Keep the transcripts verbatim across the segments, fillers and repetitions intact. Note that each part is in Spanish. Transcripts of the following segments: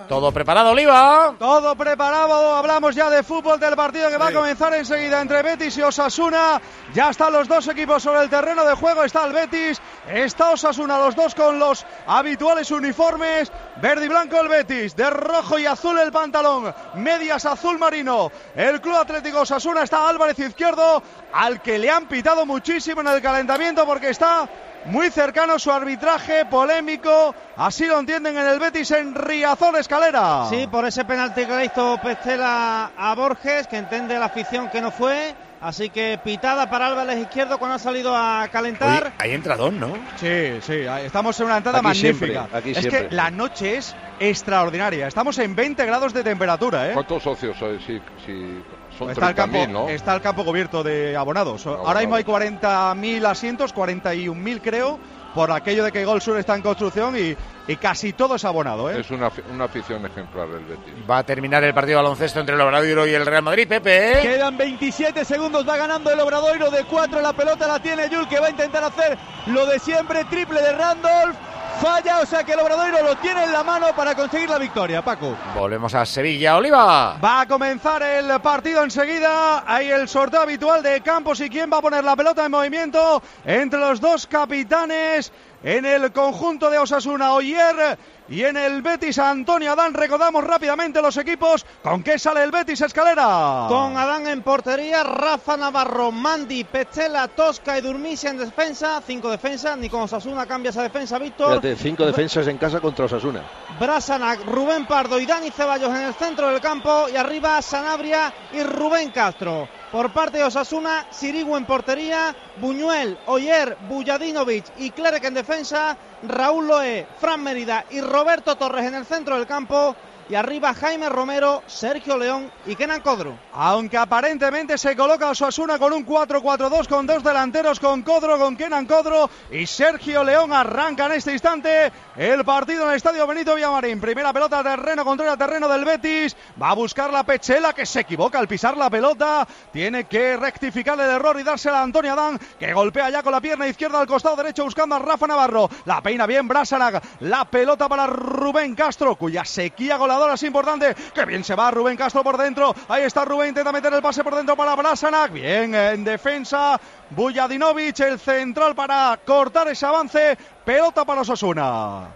Todo preparado, Oliva. Todo preparado, hablamos ya de fútbol del partido que va a comenzar enseguida entre Betis y Osasuna. Ya están los dos equipos sobre el terreno de juego, está el Betis, está Osasuna, los dos con los habituales uniformes, verde y blanco el Betis, de rojo y azul el pantalón, medias azul marino. El Club Atlético Osasuna está Álvarez Izquierdo, al que le han pitado muchísimo en el calentamiento porque está muy cercano su arbitraje, polémico, así lo entienden en el Betis en Riazor Escalera. Sí, por ese penalti que le hizo Pestela a Borges, que entiende la afición que no fue, así que pitada para Álvarez Izquierdo cuando ha salido a calentar. Oye, hay entradón, ¿no? Sí, sí, estamos en una entrada aquí magnífica. Siempre, aquí es siempre. que la noche es extraordinaria, estamos en veinte grados de temperatura, ¿eh? ¿Cuántos socios hay? Sí, sí. Son Está el, campo, treinta mil, ¿no? está el campo cubierto de abonados. Abonados. Ahora mismo hay cuarenta mil asientos, cuarenta y un mil creo, por aquello de que Gol Sur está en construcción y, y casi todo es abonado, ¿eh? Es una, una afición ejemplar del Betis. Va a terminar el partido de baloncesto entre el Obradoiro y el Real Madrid, Pepe. Quedan veintisiete segundos, va ganando el Obradoiro de cuatro, la pelota la tiene Yul, que va a intentar hacer lo de siempre, triple de Randolph. Falla, o sea que el Obradoiro lo tiene en la mano para conseguir la victoria, Paco. Volvemos a Sevilla, Oliva. Va a comenzar el partido enseguida. Hay el sorteo habitual de Campos y quién va a poner la pelota en movimiento entre los dos capitanes en el conjunto de Osasuna, Oyer, y en el Betis, Antonio Adán. Recordamos rápidamente los equipos. ¿Con qué sale el Betis, Escalera? Con Adán en portería, Rafa Navarro, Mandi, Pestela, Tosca y Durmisi en defensa. Cinco defensas, ni con Osasuna cambia esa defensa, Víctor. Fíjate, cinco defensas en casa contra Osasuna. Brasanac, Rubén Pardo y Dani Ceballos en el centro del campo. Y arriba Sanabria y Rubén Castro. Por parte de Osasuna, Sirigu en portería, Buñuel, Oyer, Bujadinovic y Clerc en defensa, Raúl Loé, Fran Mérida y Roberto Torres en el centro del campo. Y arriba Jaime Romero, Sergio León y Kenan Codro. Aunque aparentemente se coloca Osasuna con un cuatro cuatro dos, con dos delanteros, con Codro, con Kenan Codro y Sergio León. Arranca en este instante el partido en el Estadio Benito Villamarín. Primera pelota a terreno, contraria a terreno del Betis. Va a buscar la Pechela, que se equivoca al pisar la pelota. Tiene que rectificar el error y dársela a Antonio Adán, que golpea ya con la pierna izquierda al costado derecho buscando a Rafa Navarro. La peina bien Brasanac. La pelota para Rubén Castro, cuya sequía goleadora es importante. Que bien se va Rubén Castro por dentro. Ahí está Rubén, intenta meter el pase por dentro para Brasanac. Bien en defensa Bujadinovic, el central, para cortar ese avance. Pelota para Osasuna.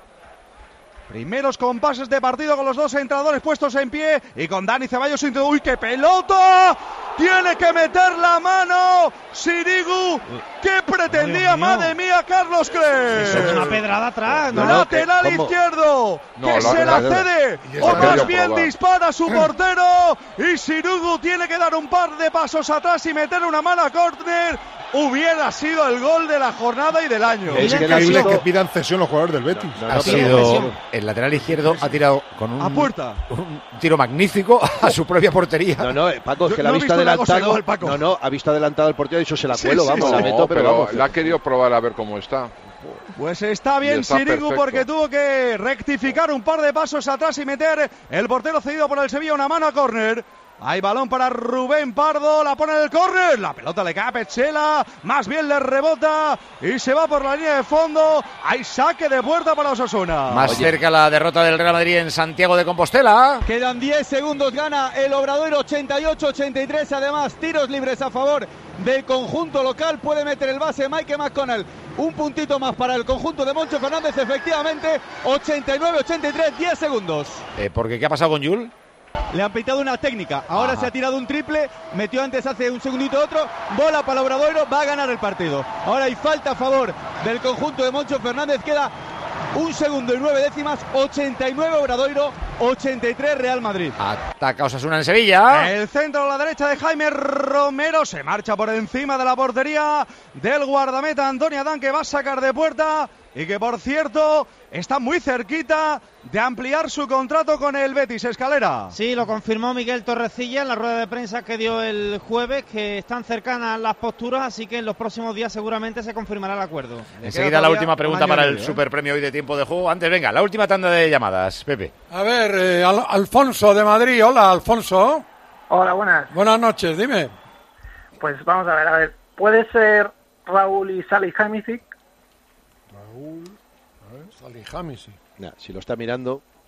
Primeros compases de partido con los dos entrenadores puestos en pie y con Dani Ceballos. ¡Uy, qué pelota! Tiene que meter la mano Sirigu. ¿Qué pretendía? Madre mía, Carlos Cres. Es una pedrada atrás, ¿no? Lateral ¿Cómo? izquierdo. No, que la- se la la- cede. la- O la- más la- bien la- dispara su portero. Y Sirigu tiene que dar un par de pasos atrás y meter una mala córner. Hubiera sido el gol de la jornada y del año. Es que increíble le ha que visto- pidan cesión los jugadores del Betis. No, no, Ha no, pero- sido el lateral izquierdo, ha tirado con un, A puerta. un tiro magnífico a su propia portería. No, no, eh, Paco, es Yo que la ha no he visto visto una cosa adelantado. igual, Paco. No, no, ha visto adelantado el portero y ha dicho se la Sí, cuelo, sí, vamos, sí. la No, meto, pero, pero vamos. la ha querido probar a ver cómo está. Pues está bien Y está Sirigu, perfecto. porque tuvo que rectificar un par de pasos atrás y meter el portero cedido por el Sevilla una mano a córner. Hay balón para Rubén Pardo, la pone en el córner, la pelota le cae a Pechela, más bien le rebota y se va por la línea de fondo. Hay saque de puerta para Osasuna. Más Oye. cerca la derrota del Real Madrid en Santiago de Compostela. Quedan diez segundos, gana el Obradoiro ochenta y ocho ochenta y tres, además tiros libres a favor del conjunto local, puede meter el base Mike McConnell. Un puntito más para el conjunto de Moncho Fernández, efectivamente, ochenta y nueve ochenta y tres, diez segundos. Eh, porque ¿qué ha pasado con Yul? Le han pitado una técnica, ahora Ajá. se ha tirado un triple, metió antes hace un segundito otro, bola para el Obradoiro, va a ganar el partido. Ahora hay falta a favor del conjunto de Moncho Fernández, queda un segundo y nueve décimas, ochenta y nueve Obradoiro, ochenta y tres Real Madrid. Ataca Osasuna en Sevilla. El centro a la derecha de Jaime Romero se marcha por encima de la portería del guardameta Antonio Adán, que va a sacar de puerta y que, por cierto, está muy cerquita de ampliar su contrato con el Betis. Escalera. Sí, lo confirmó Miguel Torrecilla en la rueda de prensa que dio el jueves, que están cercanas las posturas, así que en los próximos días seguramente se confirmará el acuerdo. Enseguida la última pregunta para el superpremio hoy de tiempo de juego. Antes, venga, la última tanda de llamadas, Pepe. A ver, eh, Al- Alfonso de Madrid. Hola, Alfonso. Hola, buenas. Buenas noches, dime. Pues vamos a ver, a ver. ¿Puede ser Raúl y Salihamidzic? Raúl, a ver, Salihamidzic. Nah, si lo está mirando.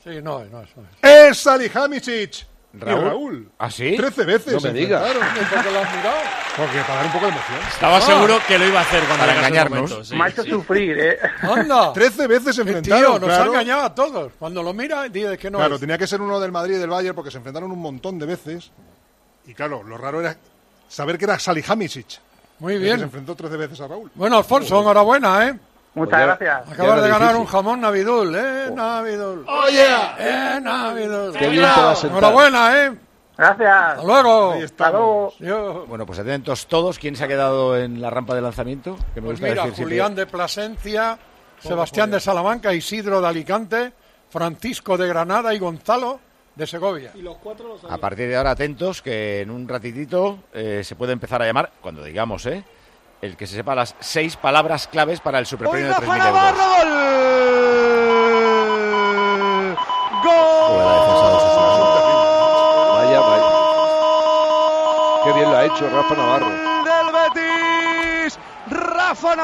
Sí, no, no, eso es. Es Salihamidzic. Raúl. Y Raúl. ¿Ah, sí? Trece veces. No me se digas. enfrentaron. ¿Por qué lo has mirado? Porque para dar un poco de emoción. Estaba seguro que lo iba a hacer cuando Para llegase el engañarnos. momento, sí, Me ha hecho sí. sufrir, ¿eh? ¡Anda! Trece veces se Eh, enfrentaron. Tío, nos claro. ha engañado a todos. Cuando lo mira, dice que no Claro, es. tenía que ser uno del Madrid y del Bayern porque se enfrentaron un montón de veces. Y claro, lo raro era saber que era Salihamidzic. Muy el que bien. se enfrentó trece veces a Raúl. Bueno, Alfonso, enhorabuena, ¿eh? Muchas Oye, gracias. Acabas era de ganar difícil. un jamón Navidul, ¿eh? Navidul. ¡Oye! ¡Eh, Navidul! Qué bien te va a sentar. Enhorabuena, ¿eh? Gracias. Hasta luego. Ahí Hasta luego. Yo- Bueno, pues atentos todos. ¿Quién se ha quedado en la rampa de lanzamiento? Que me Pues gusta mira, decir siempre. Julián de Plasencia, Sebastián de Salamanca, Isidro de Alicante, Francisco de Granada y Gonzalo de Segovia. A partir de ahora, atentos, que en un ratitito eh, se puede empezar a llamar, cuando digamos, ¿eh? El que se sepa las seis palabras claves para el ¡Hoy superpremio de tres Rafa mil euros. Navarro! Juega la defensa de Osasuna. Vaya, vaya. Qué bien lo ha hecho Rafa Navarro. Del Betis, Rafa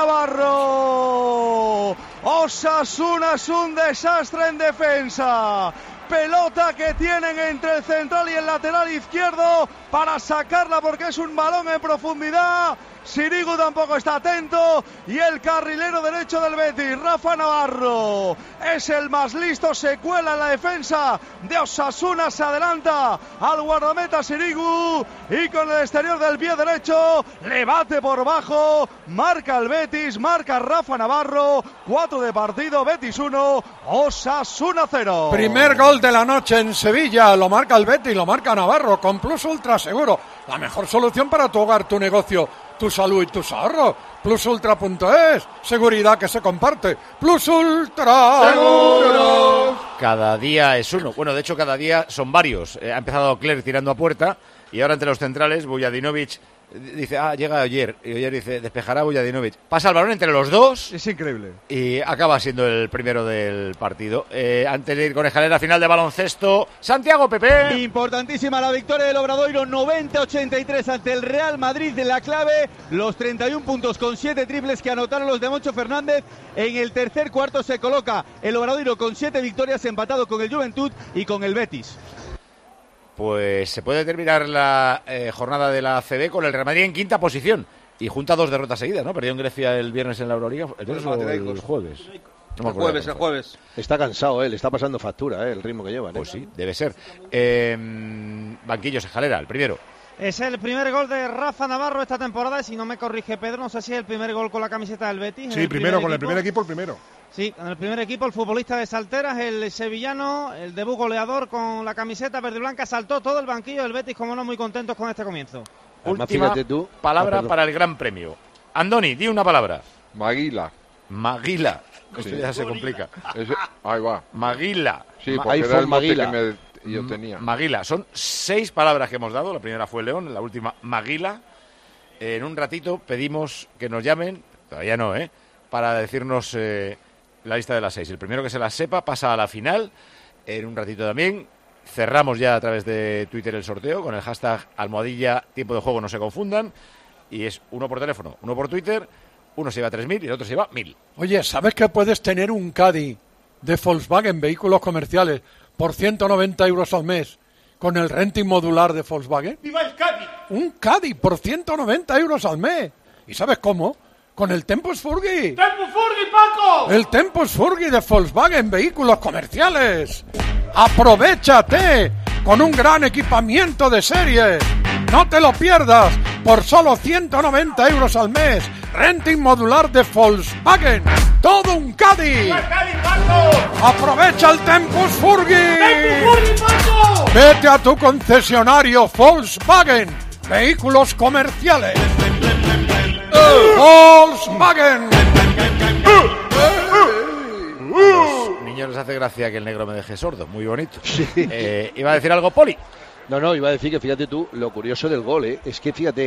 Navarro. Osasuna es un desastre en defensa. Pelota que tienen entre el central y el lateral izquierdo para sacarla porque es un balón en profundidad. Sirigu tampoco está atento y el carrilero derecho del Betis, Rafa Navarro, es el más listo, se cuela en la defensa de Osasuna, se adelanta al guardameta Sirigu y con el exterior del pie derecho le bate por bajo, marca el Betis, marca Rafa Navarro, cuatro de partido, Betis uno, Osasuna cero. Primer gol de la noche en Sevilla, lo marca el Betis, lo marca Navarro, con Plus Ultra Seguro, la mejor solución para tu hogar, tu negocio, tu salud y tus ahorros. plus ultra punto es, seguridad que se comparte. Plus Ultra Seguro. Cada día es uno. Bueno, de hecho, cada día son varios. Eh, ha empezado Clerc tirando a puerta y ahora entre los centrales, Bujadinovic dice, ah, llega Oyer. Y Oyer dice, despejará Bujadinovic. Pasa el balón entre los dos. Es increíble. Y acaba siendo el primero del partido. Eh, antes de ir con escalera final de baloncesto, Santiago Pepe. Importantísima la victoria del Obradoiro, noventa ochenta y tres ante el Real Madrid de la clave. Los treinta y un puntos con siete triples que anotaron los de Moncho Fernández. En el tercer cuarto se coloca el Obradoiro con siete victorias, empatado con el Juventud y con el Betis. Pues se puede terminar la eh, jornada de la A C B con el Real Madrid en quinta posición. Y junta dos derrotas seguidas, ¿no? Perdió en Grecia el viernes en la Euroliga. ¿El viernes o el jueves? No me El acuerdo jueves, cómo el fue. jueves. Está cansado, ¿eh? Le está pasando factura, ¿eh? El ritmo que llevan. ¿eh? Pues sí, debe ser. Eh, Banquillos, Escalera, el primero. Es el primer gol de Rafa Navarro esta temporada, y si no me corrige Pedro, no sé si es el primer gol con la camiseta del Betis. Sí, primero, con el primer equipo, el primero. Sí, con el primer equipo, el futbolista de Salteras, el sevillano, el debut goleador con la camiseta verde y blanca, saltó todo el banquillo del Betis, como no, muy contentos con este comienzo. Además, Última fíjate tú. palabra Ah, perdón. para el Gran Premio. Andoni, di una palabra. Maguila. Maguila. Esto Sí. ya se complica. Ese- ahí va. Maguila. Sí, Ma- porque era iPhone el mote Maguila. que me- yo tenía. Maguila. Son seis palabras que hemos dado. La primera fue León, la última Maguila. En un ratito pedimos que nos llamen, todavía no, ¿eh? Para decirnos eh, la lista de las seis. El primero que se las sepa pasa a la final. En un ratito también. Cerramos ya a través de Twitter el sorteo con el hashtag almohadilla tiempo de juego, no se confundan. Y es uno por teléfono, uno por Twitter. Uno se lleva tres mil y el otro se lleva mil. Oye, ¿sabes que puedes tener un Caddy de Volkswagen Vehículos Comerciales por ciento noventa euros al mes con el renting modular de Volkswagen? ¡Viva el Caddy! Un Caddy por ciento noventa euros al mes. ¿Y sabes cómo? Con el Tempus Furgi. ¡Tempo Furgi, Paco! El Tempus Furgi de Volkswagen Vehículos Comerciales. ¡Aprovechate! Con un gran equipamiento de serie. No te lo pierdas. Por solo ciento noventa euros al mes. Renting modular de Volkswagen. Todo un Caddy. ¡Viva el Caddy, Paco! ¡Aprovecha el Tempus Furgi! ¡Tempo Furgi, Paco! Vete a tu concesionario Volkswagen Vehículos Comerciales. Volkswagen. A los niños les hace gracia que el negro me deje sordo. Muy bonito. Eh, iba a decir algo, Poli. No, no, iba a decir que fíjate tú, lo curioso del gol, ¿eh? Es que fíjate,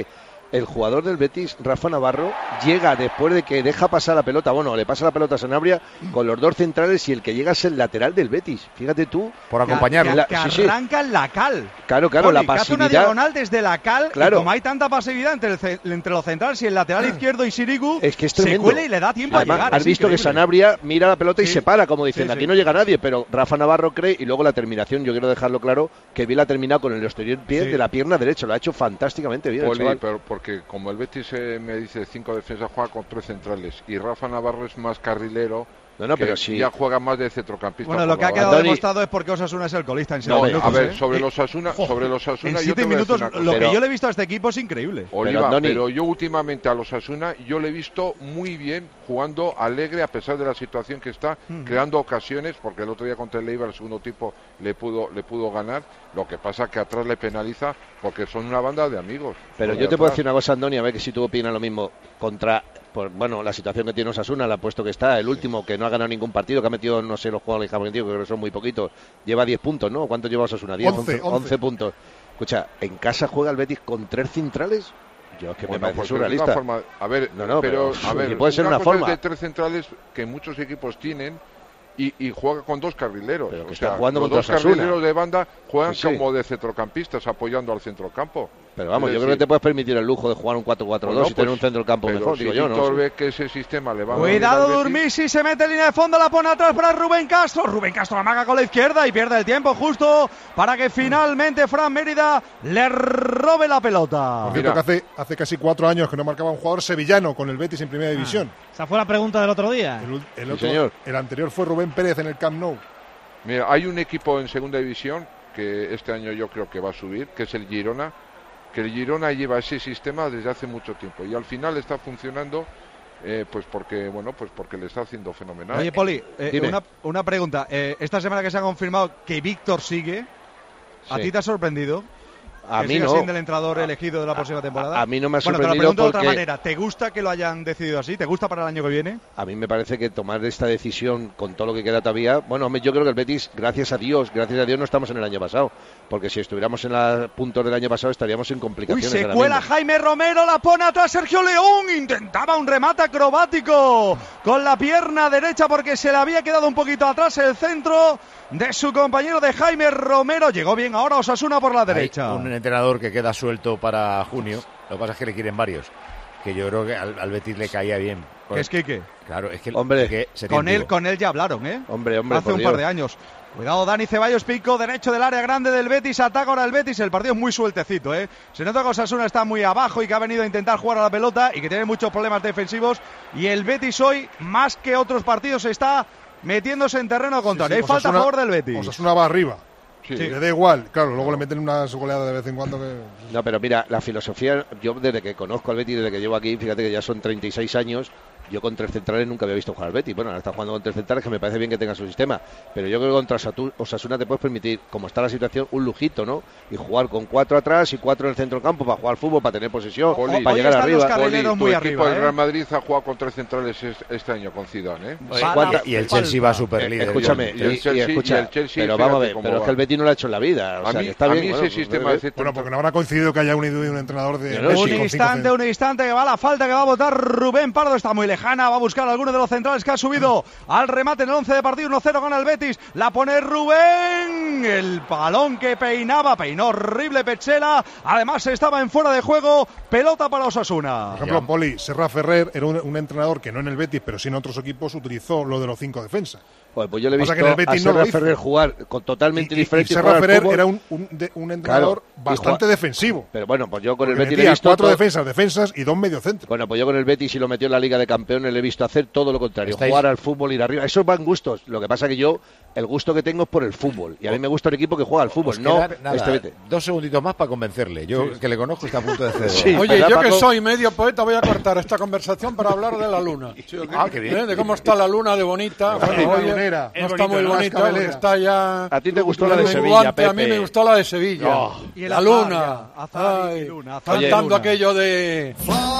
el jugador del Betis, Rafa Navarro, llega después de que deja pasar la pelota, bueno, le pasa la pelota a Sanabria con los dos centrales y el que llega es el lateral del Betis. Fíjate tú. Por acompañarlo. Que, que, que arranca en la cal. Claro, claro, Poli, la que pasividad. hace una diagonal desde la cal, claro. Y como hay tanta pasividad entre, el, entre los centrales y el lateral izquierdo y Sirigu, es que es se tremendo. cuela y le da tiempo Además, a llegar. Has visto increíble. que Sanabria mira la pelota y sí. se para, como diciendo, sí, aquí sí. no llega nadie, pero Rafa Navarro cree, y luego la terminación, yo quiero dejarlo claro, que bien la ha terminado con el exterior pie sí. de la pierna derecha, lo ha hecho fantásticamente bien. Poli, pero porque como el Betis eh, me dice cinco defensas, juega con tres centrales, y Rafa Navarro es más carrilero, no, no, que pero sí. ya juega más de centrocampista. Bueno, lo que ha quedado Andoni... demostrado es porque Osasuna es el colista en no, minutos, a ver, ¿eh? sobre los Osasuna, sobre los Osasuna, en yo siete te voy a decir minutos, una cosa. lo pero... que yo le he visto a este equipo es increíble. Oliva, pero, pero yo últimamente a los Osasuna, yo le he visto muy bien, jugando alegre a pesar de la situación que está, uh-huh. creando ocasiones, porque el otro día contra el Eibar, el segundo tiempo, le pudo, le pudo ganar. Lo que pasa que atrás le penaliza porque son una banda de amigos. Pero yo te puedo decir una cosa, Andoni, a ver que si tú opinas lo mismo contra, por, bueno, la situación que tiene Osasuna, la puesto que está, el último que no ha ganado ningún partido, que ha metido, no sé, los jugadores que ha metido, que creo que son muy poquitos, lleva diez puntos, ¿no? ¿Cuánto lleva Osasuna? diez, once, once puntos. Escucha, ¿en casa juega el Betis con tres centrales? Yo es que bueno, me parece pues surrealista. Forma, a ver, no, no, pero, pero a ver, puede ser una, una forma de tres centrales que muchos equipos tienen. Y, y juega con dos carrileros. Pero que o sea, está jugando los contra dos Osasuna. carrileros de banda juegan sí, sí. como de centrocampistas, apoyando al centrocampo. Pero vamos, es yo decir, creo que te puedes permitir el lujo de jugar un cuatro cuatro dos bueno, y tener pues, un centro del campo mejor, si digo yo, ¿no? ve que ese sistema le va Cuidado, a Durmisi, se mete en línea de fondo, la pone atrás para Rubén Castro. Rubén Castro la maga con la izquierda y pierde el tiempo justo para que finalmente Fran Mérida le robe la pelota. Por cierto, que hace, hace casi cuatro años que no marcaba un jugador sevillano con el Betis en primera división. Ah, esa fue la pregunta del otro día. El, el, sí, otro, señor. el anterior fue Rubén Pérez en el Camp Nou. Mira, hay un equipo en segunda división que este año yo creo que va a subir, que es el Girona, que el Girona lleva ese sistema desde hace mucho tiempo y al final está funcionando eh, pues porque bueno pues porque le está haciendo fenomenal. Oye, Poli, eh, una, una pregunta. Eh, esta semana que se ha confirmado que Víctor sigue, ¿a sí. ti te ha sorprendido? A que mí siga no. siendo el entrenador elegido de la próxima temporada. A, a mí no me ha bueno, sorprendido te lo pregunto porque... de otra manera. ¿Te gusta que lo hayan decidido así? ¿Te gusta para el año que viene? A mí me parece que tomar esta decisión con todo lo que queda todavía... Bueno, yo creo que el Betis, gracias a Dios, gracias a Dios no estamos en el año pasado. Porque si estuviéramos en los puntos del año pasado estaríamos en complicaciones. Uy, se cuela Jaime Romero, la pone atrás Sergio León. Intentaba un remate acrobático con la pierna derecha porque se le había quedado un poquito atrás el centro de su compañero de Jaime Romero. Llegó bien ahora Osasuna por la derecha. Hay un entrenador que queda suelto para junio. Lo que pasa es que le quieren varios. Que yo creo que al, al Betis le caía bien. ¿Qué es Quique? Claro, es que, hombre, es que se con él, con él ya hablaron, ¿eh? Hombre, hombre, hace un Dios. par de años. Cuidado, Dani Ceballos, pico derecho del área grande del Betis, ataca ahora el Betis, el partido es muy sueltecito, ¿eh? Se nota que Osasuna está muy abajo y que ha venido a intentar jugar a la pelota y que tiene muchos problemas defensivos y el Betis hoy, más que otros partidos, está metiéndose en terreno contrario. Sí, sí, Hay falta a favor del Betis. Osasuna va arriba. Sí. Le da igual, claro, luego le meten unas goleadas de vez en cuando que... No, pero mira, la filosofía, yo desde que conozco al Betis, desde que llevo aquí, fíjate que ya son treinta y seis años, yo con tres centrales nunca había visto jugar al Betis. Bueno, ahora está jugando con tres centrales, que me parece bien que tenga su sistema, pero yo creo que contra Osasuna te puedes permitir, como está la situación, un lujito, ¿no? Y jugar con cuatro atrás y cuatro en el centro del campo para jugar fútbol, para tener posesión, Poli, para llegar arriba. Poli, tu muy equipo arriba, del ¿eh? Real Madrid ha jugado con tres centrales este año con Zidane, ¿eh? Oye, y el Chelsea va súper líder. Escúchame, y el Chelsea, y, y escucha, y el Chelsea, pero vamos a ver, cómo pero va. es que el Betis no lo ha hecho en la vida. O a sea, mí, que está a bien, mí ese bueno, sistema pues, de centro... Bueno, porque no habrá coincidido que haya un, un entrenador de... No, Messi un con instante, cinco... un instante que va la falta que va a votar Rubén Pardo, está muy lejana, va a buscar a alguno de los centrales que ha subido al remate en el once de partido, uno cero gana el Betis, la pone Rubén, el balón que peinaba, peinó horrible Pechela, además estaba en fuera de juego, pelota para Osasuna. Por ejemplo, Poli, Serra Ferrer era un, un entrenador que no en el Betis, pero sí en otros equipos utilizó lo de los cinco defensas. Joder, pues yo le he visto que en el Betis a Serra no lo Ferrer hizo. jugar con totalmente y, diferente. Y, y Serra Ferrer fútbol. era un, un, de, un entrenador claro, bastante juega, defensivo. Pero bueno, pues yo con Porque el Betis metía le he visto cuatro todo, defensas, defensas y dos mediocentros. Bueno, pues yo con el Betis, si lo metió en la Liga de Campeones, le he visto hacer todo lo contrario. ¿Estáis? Jugar al fútbol, ir arriba. Esos van gustos. Lo que pasa que yo, el gusto que tengo es por el fútbol. Y a mí me gusta un equipo que juega al fútbol, Os no queda, nada, este Betis. Dos segunditos más para convencerle. Yo, sí. que le conozco, está a punto de ceder. Sí, Oye, ¿verdad, yo Paco? que soy medio poeta voy a cortar esta conversación para hablar de la luna. ¿Sí, okay? Ah, qué bien. ¿Eh? De cómo está la luna de bonita. Sí, Bueno, la oye, lunera. no Es está bonito, muy ¿no? bonita, Las porque está ya... A ti te gustó la de menguante. Sevilla, Pepe. A mí me gustó la de Sevilla. Oh. Y el la azar, luna. ya, azar y Ay, luna, azar y cantando luna. aquello de...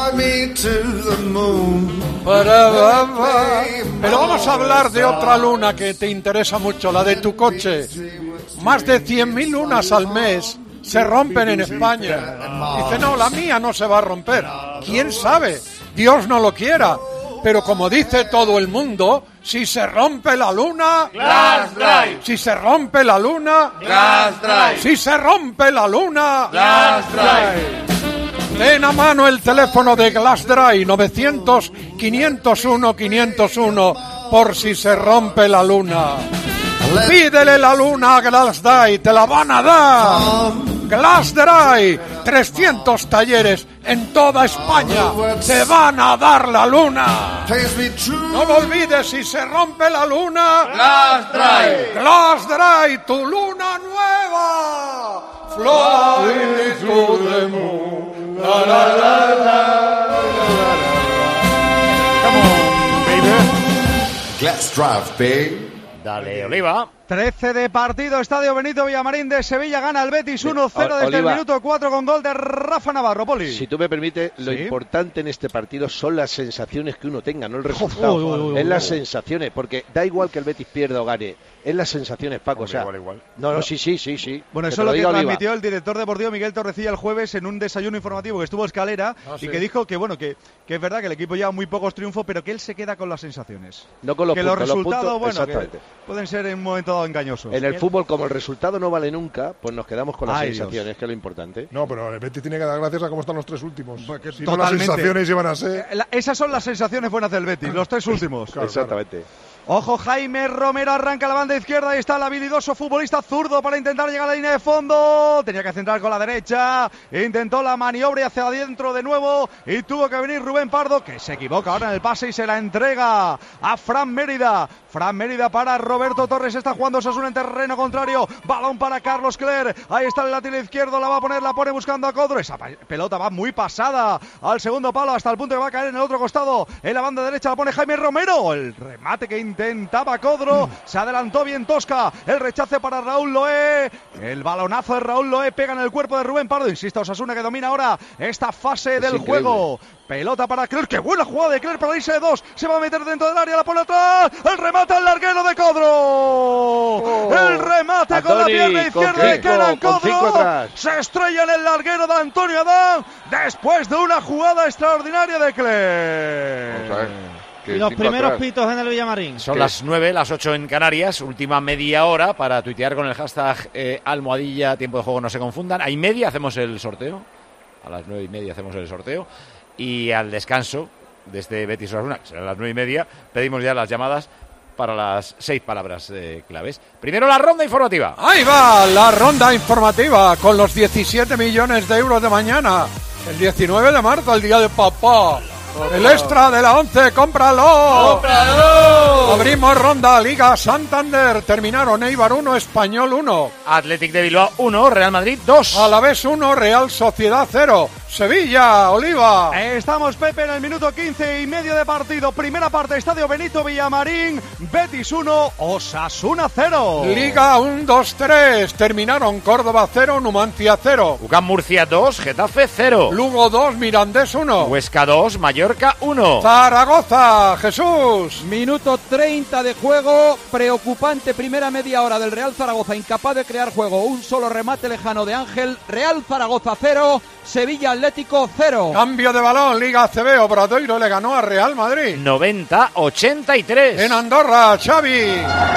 Pero vamos a hablar de otra luna que te interesa mucho, la de tu coche. Más de cien mil lunas al mes se rompen en España. Dice, no, la mía no se va a romper. ¿Quién sabe? Dios no lo quiera. Pero como dice todo el mundo, si se rompe la luna, Glass Drive. Si se rompe la luna, Glass Drive. Si se rompe la luna, Glass Drive. Ten a mano el teléfono de Glass Drive novecientos, quinientos uno, quinientos uno por si se rompe la luna. Pídele la luna a Glass Drive, te la van a dar. Glass Drive, trescientos talleres en toda España, te van a dar la luna. No lo olvides, si se rompe la luna, Glass Drive. Glass Drive, tu luna nueva. Flying to the moon. La, la, la, la, la, la. Come on, baby. Glass Drive, babe. Dale, Oliva. trece de partido, Estadio Benito Villamarín de Sevilla, gana el Betis uno cero desde Oliva, el minuto cuatro con gol de Rafa Navarro, Poli. Si tú me permites, lo ¿Sí? importante en este partido son las sensaciones que uno tenga, no el resultado. Oh, oh, oh, oh, es las oh. sensaciones, porque da igual que el Betis pierda o gane, es las sensaciones, Paco. Hombre, o sea, igual, igual. No, no, sí, sí, sí, sí. Bueno, Que eso te es lo que diga Oliva. transmitió el director deportivo Miguel Torrecilla el jueves en un desayuno informativo que estuvo Escalera Ah, sí. y que dijo que, bueno, que, que es verdad que el equipo lleva muy pocos triunfos, pero que él se queda con las sensaciones. No con los que puntos, los los resultados, puntos, bueno, que exactamente. pueden ser en un momento dado engañosos. En el fútbol, como el resultado no vale nunca, pues nos quedamos con las Ay, sensaciones, Dios. que es lo importante. No, pero el Betis tiene que dar gracias a cómo están los tres últimos. Porque Si no, las totalmente. sensaciones llevan a ser... Eh, la- esas son las sensaciones buenas del Betis, los tres últimos. Claro, Exactamente. Ojo, Jaime Romero arranca la banda izquierda. Ahí está el habilidoso futbolista zurdo para intentar llegar a la línea de fondo. Tenía que centrar con la derecha. Intentó la maniobra hacia adentro de nuevo. Y tuvo que venir Rubén Pardo, que se equivoca ahora en el pase y se la entrega a Fran Mérida. Fran Mérida para Roberto Torres. Está jugando Osasuna en terreno contrario. Balón para Carlos Cler. Ahí está el lateral izquierdo. La va a poner, la pone buscando a Codro. Esa pelota va muy pasada al segundo palo hasta el punto que va a caer en el otro costado. En la banda derecha la pone Jaime Romero. El remate que intentaba Codro. Se adelantó bien Tosca. El rechace para Raúl Loé. El balonazo de Raúl Loé pega en el cuerpo de Rubén Pardo. Insiste Osasuna que domina ahora esta fase Es del increíble. juego. Pelota para Cler, qué buena jugada de Cler para irse de dos, se va a meter dentro del área, la pone atrás, el remate al larguero de Codro, Oh. el remate Antoni, con la pierna con izquierda de cinco, Kenan con cinco Codro, atrás. se estrella en el larguero de Antonio Adán, después de una jugada extraordinaria de Cler. Vamos a ver. que Y los cinco primeros atrás. pitos en el Villamarín. Son ¿Qué? las nueve, las ocho en Canarias, última media hora para tuitear con el hashtag eh, almohadilla, tiempo de juego no se confundan. A y media hacemos el sorteo, a las nueve y media hacemos el sorteo, y al descanso de este Betis Osasuna, que será a las nueve y media, pedimos ya las llamadas para las seis palabras eh, claves. Primero la ronda informativa. Ahí va la ronda informativa con los diecisiete millones de euros de mañana. El diecinueve de marzo, el día de papá. El extra de la once, cómpralo. ¡Cómpralo! Abrimos ronda Liga Santander. Terminaron Eibar uno, Español uno. Athletic de Bilbao uno, Real Madrid dos. Alavés uno, Real Sociedad cero. Sevilla, Oliva. Estamos, Pepe, en el minuto quince y medio de partido. Primera parte, Estadio Benito Villamarín. Betis uno, Osasuna cero. Liga uno, dos, tres. Terminaron Córdoba cero, Numancia cero. UCAM Murcia dos, Getafe cero. Lugo dos, Mirandés uno. Huesca dos, Mallorca uno. Zaragoza, Jesús. Minuto treinta de juego, preocupante primera media hora del Real Zaragoza, incapaz de crear juego, un solo remate lejano de Ángel. Real Zaragoza cero, Sevilla Atlético cero. Cambio de balón, Liga A C B, Obradoiro le ganó a Real Madrid. noventa a ochenta y tres. En Andorra, Xavi.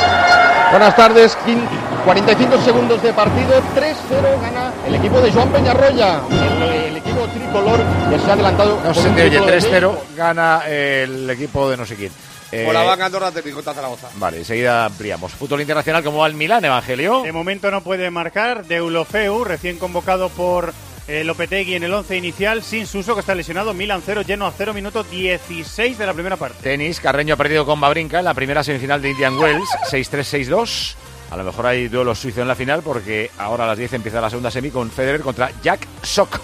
Buenas tardes, cuarenta y cinco segundos de partido, tres cero gana el equipo de Joan Peñarroya, el, el equipo tricolor que se ha adelantado. No con se un te oye, triple de tres cero México. gana el equipo de no sé quién. Eh, Por la banca Andorra técnico contra Zaragoza. Vale, enseguida ampliamos. Fútbol internacional, ¿cómo va el Milán, Evangelio? De momento no puede marcar. Deulofeu, recién convocado por eh, Lopetegui en el once inicial, sin Suso, que está lesionado. Milan cero, Genoa cero, minuto dieciséis de la primera parte. Tenis, Carreño ha perdido con Wawrinka en la primera semifinal de Indian Wells, seis tres, seis dos. A lo mejor hay duelo suizo en la final porque ahora a las diez empieza la segunda semi con Federer contra Jack Sock.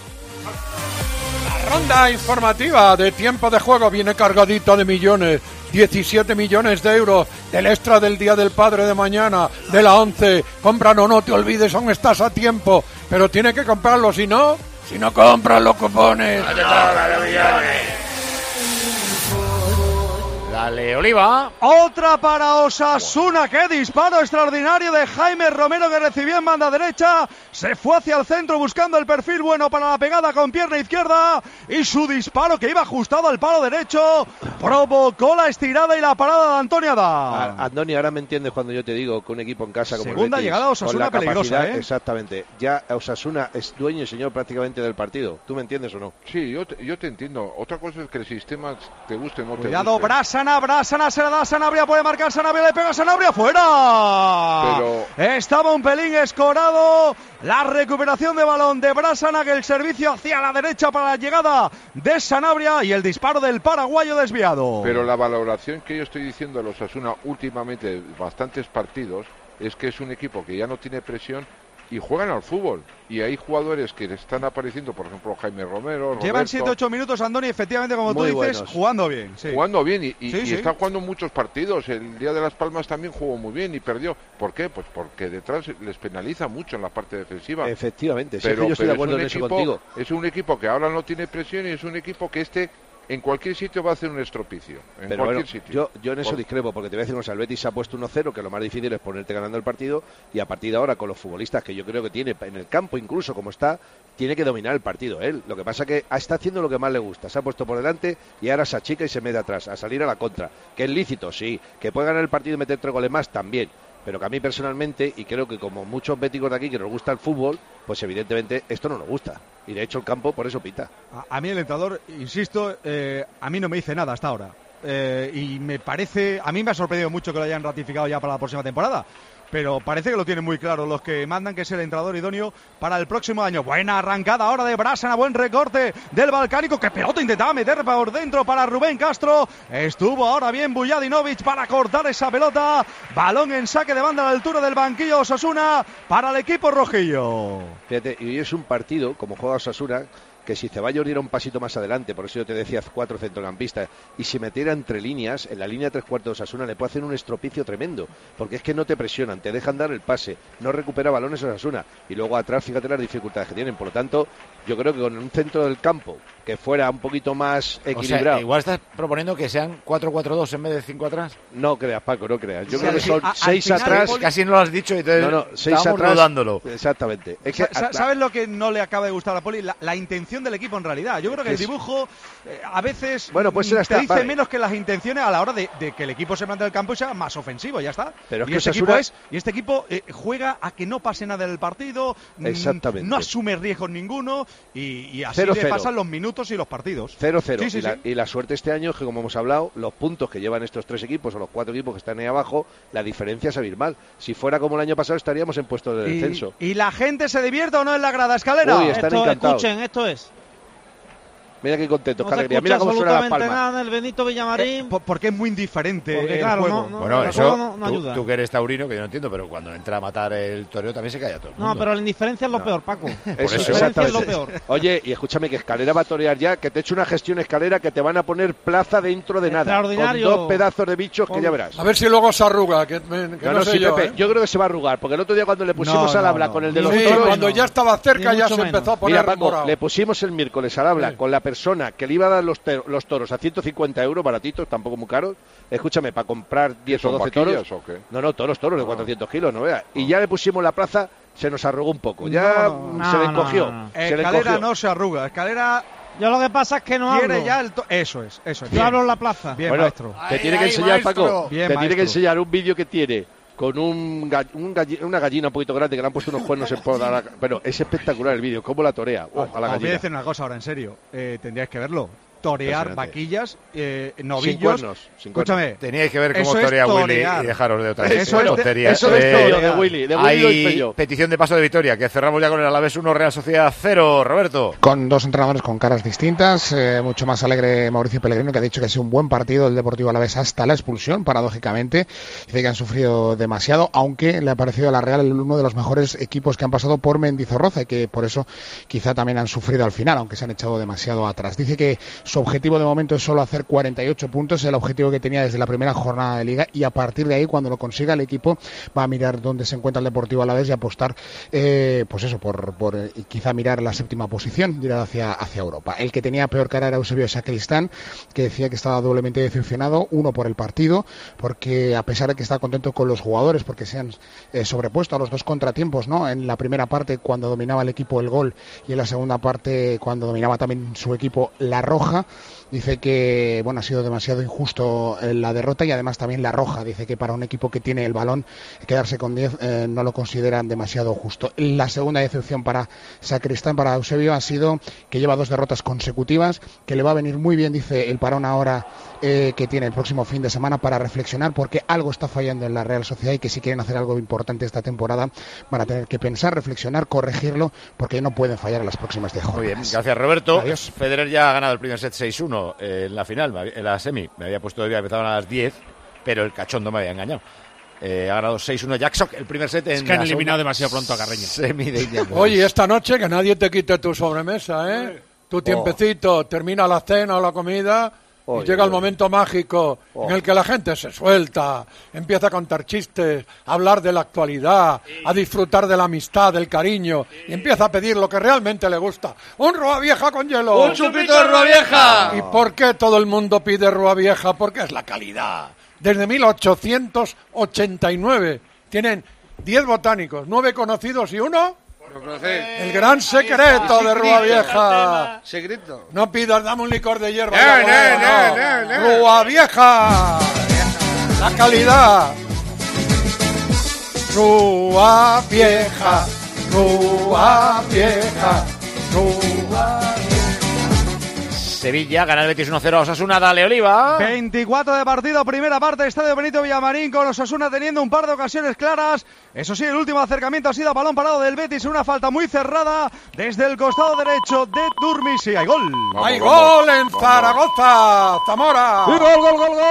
La ronda informativa de tiempo de juego viene cargadita de millones. diecisiete millones de euros del extra del Día del Padre de mañana, de la once. Cómpralo, no te olvides, aún estás a tiempo. Pero tiene que comprarlo, si no, si no compras los cupones. La Dale, Oliva. Otra para Osasuna. ¡Qué disparo extraordinario de Jaime Romero, que recibió en banda derecha! Se fue hacia el centro buscando el perfil bueno para la pegada con pierna izquierda. Y su disparo, que iba ajustado al palo derecho, provocó la estirada y la parada de Antonio Adá. Andoni, ahora me entiendes cuando yo te digo que un equipo en casa como Segunda el Betis, llegada a Osasuna peligrosa, ¿eh? Exactamente. Ya Osasuna es dueño y señor prácticamente del partido. ¿Tú me entiendes o no? Sí, yo te, yo te entiendo. Otra cosa es que el sistema te guste o no te guste. Cuidado, Brasana, Brasana se la da a Sanabria, puede marcar Sanabria, le pega a Sanabria, fuera. Pero... Estaba un pelín escorado. La recuperación de balón de Brasana, que el servicio hacia la derecha para la llegada de Sanabria y el disparo del paraguayo desviado. Pero la valoración que yo estoy diciendo de los Osasuna últimamente, bastantes partidos, es que es un equipo que ya no tiene presión y juegan al fútbol. Y hay jugadores que están apareciendo, por ejemplo, Jaime Romero, Roberto. Llevan siete ocho minutos, Andoni, efectivamente, como tú dices, buenos. jugando bien. Sí. Jugando bien y, y, sí, y sí. está jugando muchos partidos. El día de Las Palmas también jugó muy bien y perdió. ¿Por qué? Pues porque detrás les penaliza mucho en la parte defensiva. Efectivamente, sí, pero, es que yo estoy de pero acuerdo es en un eso equipo, contigo. Es un equipo que ahora no tiene presión y es un equipo que este en cualquier sitio va a hacer un estropicio. En Pero cualquier bueno, sitio. Yo, yo en eso Por... discrepo, porque te voy a decir una cosa, el Betis se ha puesto uno cero, que lo más difícil es ponerte ganando el partido, y a partir de ahora, con los futbolistas que yo creo que tiene en el campo, incluso como está, tiene que dominar el partido él. Lo que pasa que está haciendo lo que más le gusta, se ha puesto por delante y ahora se achica y se mete atrás, a salir a la contra. Que es lícito, sí. Que puede ganar el partido y meter tres goles más, también. Pero que a mí personalmente, y creo que como muchos béticos de aquí que nos gusta el fútbol, pues evidentemente esto no nos gusta. Y de hecho el campo por eso pita. A, a mí el entrenador, insisto, eh, a mí no me dice nada hasta ahora. Eh, y me parece, a mí me ha sorprendido mucho que lo hayan ratificado ya para la próxima temporada. Pero parece que lo tienen muy claro los que mandan, que es el entrenador idóneo para el próximo año. Buena arrancada ahora de Brasana, buen recorte del Balcánico, que pelota intentaba meter por dentro para Rubén Castro. Estuvo ahora bien Bujadinovic para cortar esa pelota. Balón en saque de banda a la altura del banquillo Osasuna para el equipo rojillo. Fíjate, y hoy es un partido, como juega Osasuna, que si Ceballos diera un pasito más adelante, por eso yo te decía cuatro centrocampistas, y si metiera entre líneas, en la línea tres cuartos de Osasuna le puede hacer un estropicio tremendo, porque es que no te presionan, te dejan dar el pase, no recupera balones Osasuna, y luego atrás fíjate las dificultades que tienen. Por lo tanto, yo creo que con un centro del campo que fuera un poquito más equilibrado. O sea, igual estás proponiendo que sean cuatro cuatro dos en vez de cinco atrás. No creas, Paco, no creas. Yo o sea, creo que son a, seis final, atrás. Casi no lo has dicho y entonces no, no, seis atrás, dudándolo. Exactamente. Es que, ¿Sabes lo que no le acaba de gustar a Poli? La, la intención del equipo en realidad. Yo creo que el dibujo eh, a veces bueno, pues te hasta, dice vale. menos que las intenciones a la hora de, de que el equipo se plante del campo y sea más ofensivo, ya está. Pero es y, que este Osasuna... equipo es, y este equipo eh, juega a que no pase nada del partido, exactamente. no asume riesgos ninguno y, y así cero, le cero. pasan los minutos y los partidos. cero cero. Sí, sí, y, la, sí. y la suerte este año es que, como hemos hablado, los puntos que llevan estos tres equipos o los cuatro equipos que están ahí abajo, la diferencia es abismal. Si fuera como el año pasado, estaríamos en puestos de descenso. ¿Y, y la gente se divierte o no en la grada, Escalera? Uy, están esto, encantados. Escuchen, esto es. Mira qué contentos, No qué se alegría. escucha Mira cómo suena la absolutamente palma. nada en el Benito Villamarín. Eh, por- porque es muy indiferente Porque, el claro, juego. no, no, Bueno, el eso, juego no- no tú, ayuda. tú que eres taurino, que yo no entiendo, pero cuando entra a matar el toreo también se calla todo el mundo. No, pero la indiferencia es lo No. peor, Paco. Eso, La indiferencia es lo exactamente. peor. Oye, y escúchame, que Escalera va a torear ya, que te he hecho una gestión, Escalera, que te van a poner plaza dentro de nada. Con Extraordinario. dos pedazos de bichos que Con- ya verás. A ver si luego se arruga, que, me- que No, no, no, sé sí, yo, Pepe, ¿eh? yo creo que se va a arrugar, porque el otro día cuando le pusimos No, al no, habla no. con el de Ni los Sí, mucho toros, cuando ya estaba cerca Ni ya mucho se menos. empezó a poner mira, Paco, morado. le pusimos el miércoles al habla Sí. con la persona que le iba a dar los, te- los toros a ciento cincuenta euros, baratitos, tampoco muy caros. Escúchame, para comprar diez o ¿Son doce vaquillas toros. o qué? No, no, toros, toros de Ah. cuatrocientos kilos, no veas. Y ya le pusimos la plaza, se nos arrugó un poco. Ya No, no, se le no, encogió. no, no. Se le Escalera encogió. no se arruga. Escalera Yo lo que pasa es que no quiere hablo. ya el... to- Eso es, eso es. Yo Bien. hablo en la plaza. Bien, Bueno, maestro. te Ay, tiene que ay, enseñar, maestro. Paco. Bien, te tiene que maestro. enseñar un vídeo que tiene con un, gall- un galli- una gallina un poquito grande que le han puesto unos cuernos en poda. la- Pero es espectacular el vídeo, cómo la torea. Oh, a la Os voy a gallina. decir una cosa ahora, en serio. Eh, tendríais que verlo. Torear Impresionante. vaquillas, eh, Sin novillos. cuernos. Sin cuernos. Escúchame. Teníais que ver cómo Eso es torea Willy torear. y dejaros de otras Eso es de- tonterías. Eso es Eh, pello de Willy. De Willy lo hice Hay yo. petición de paso de victoria, que cerramos ya con el Alavés uno, Real Sociedad cero. Roberto. Con dos entrenadores con caras distintas, eh, mucho más alegre Mauricio Pellegrino, que ha dicho que ha sido un buen partido el Deportivo Alavés hasta la expulsión, paradójicamente. Dice que han sufrido demasiado, aunque le ha parecido a la Real uno de los mejores equipos que han pasado por Mendizorroza y que por eso quizá también han sufrido al final, aunque se han echado demasiado atrás. Dice que Su objetivo de momento es solo hacer cuarenta y ocho puntos, el objetivo que tenía desde la primera jornada de Liga, y a partir de ahí, cuando lo consiga, el equipo va a mirar dónde se encuentra el Deportivo Alavés y apostar, eh, pues eso, por, por eh, quizá mirar la séptima posición, mirar hacia, hacia Europa. El que tenía peor cara era Eusebio Sacristán, que decía que estaba doblemente decepcionado, uno por el partido, porque a pesar de que está contento con los jugadores, porque se han eh, sobrepuesto a los dos contratiempos, ¿no? En la primera parte, cuando dominaba el equipo el gol, y en la segunda parte, cuando dominaba también su equipo la roja. Dice que bueno, ha sido demasiado injusto la derrota, y además también la roja. Dice que para un equipo que tiene el balón, quedarse con diez eh, no lo consideran demasiado justo. La segunda decepción para Sacristán, para Eusebio, ha sido que lleva dos derrotas consecutivas, que le va a venir muy bien, dice, el parón ahora eh, que tiene el próximo fin de semana para reflexionar, porque algo está fallando en la Real Sociedad, y que si quieren hacer algo importante esta temporada van a tener que pensar, reflexionar, corregirlo, porque no pueden fallar en las próximas diez jornadas. Muy bien, gracias Roberto. Adiós. Federer ya ha ganado el primer set seis uno eh, en la final, en la semi. Me había puesto de que empezaban a las diez, pero el cachondo me había engañado. Eh, ha ganado seis uno Jack Sock el primer set en es que han eliminado segunda... demasiado pronto a Carreño. Semi de Indian Wells. Oye, esta noche que nadie te quite tu sobremesa, ¿eh? Tu tiempecito, oh. termina la cena o la comida oh, y llega oh, el momento mágico oh. en el que la gente se suelta, empieza a contar chistes, a hablar de la actualidad, sí. a disfrutar de la amistad, del cariño, sí. y empieza a pedir lo que realmente le gusta. ¡Un Rúa Vieja con hielo! ¡Un chupito de Rúa Vieja! ¿Y por qué todo el mundo pide Rúa Vieja? Porque es la calidad. Desde mil ochocientos ochenta y nueve tienen diez botánicos, nueve conocidos y uno... El gran secreto de Rúa Vieja. Secreto. No pidas, dame un licor de hierba. No, no, no, no, no. Rúa Vieja. La calidad. Rúa Vieja. Rúa Vieja. Rúa Vieja. Sevilla gana el Betis uno cero a Osasuna. Dale, Oliva. veinticuatro de partido, primera parte, Estadio Benito Villamarín, con Osasuna teniendo un par de ocasiones claras. Eso sí, el último acercamiento ha sido a balón parado del Betis, una falta muy cerrada desde el costado derecho de Durmisi. ¡Hay gol! Vamos, ¡Hay vamos, gol en vamos. Zaragoza! ¡Zamora! ¡Y gol, gol, gol, gol!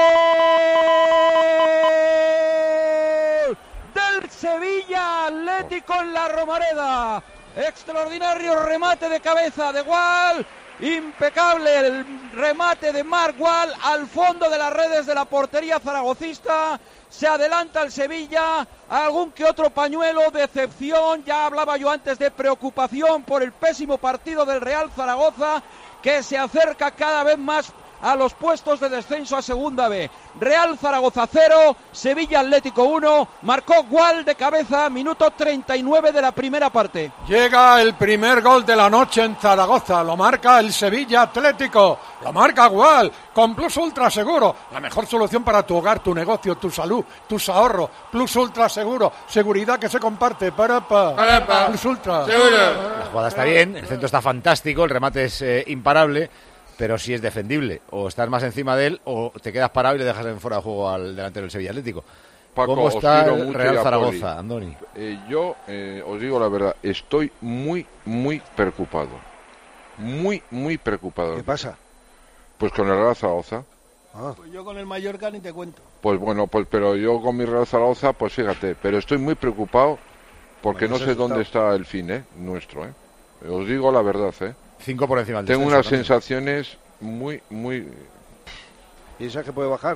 Del Sevilla Atlético en la Romareda. Extraordinario remate de cabeza de Gual. Impecable el remate de Marc Gual al fondo de las redes de la portería zaragocista. Se adelanta el Sevilla, algún que otro pañuelo, decepción. Ya hablaba yo antes de preocupación por el pésimo partido del Real Zaragoza, que se acerca cada vez más a los puestos de descenso a Segunda B. Real Zaragoza cero, Sevilla Atlético uno, marcó Gual de cabeza, minuto treinta y nueve de la primera parte. Llega el primer gol de la noche en Zaragoza, lo marca el Sevilla Atlético, lo marca Gual, con Plus Ultra Seguro, la mejor solución para tu hogar, tu negocio, tu salud, tus ahorros. Plus Ultra Seguro, seguridad que se comparte. Para, para. Para, para. Plus Ultra. Seguro. La jugada está bien, el centro está fantástico, el remate es eh, imparable, pero sí es defendible. O estás más encima de él o te quedas parado y le dejas en fuera de juego al delantero del Sevilla Atlético. Paco, ¿Cómo está os el Real Zaragoza, Andoni? Eh, yo eh, os digo la verdad, estoy muy, muy preocupado. Muy, muy preocupado. ¿Qué pasa? Pues con el Real Zaragoza. Ah. Pues yo con el Mallorca ni te cuento. Pues bueno, pues pero yo con mi Real Zaragoza, pues fíjate, pero estoy muy preocupado porque bueno, no sé dónde está el fin, ¿eh? Nuestro, ¿eh? Os digo la verdad, ¿eh? Cinco por encima del Tengo descenso, unas también. sensaciones muy, muy... ¿Piensas que puede bajar?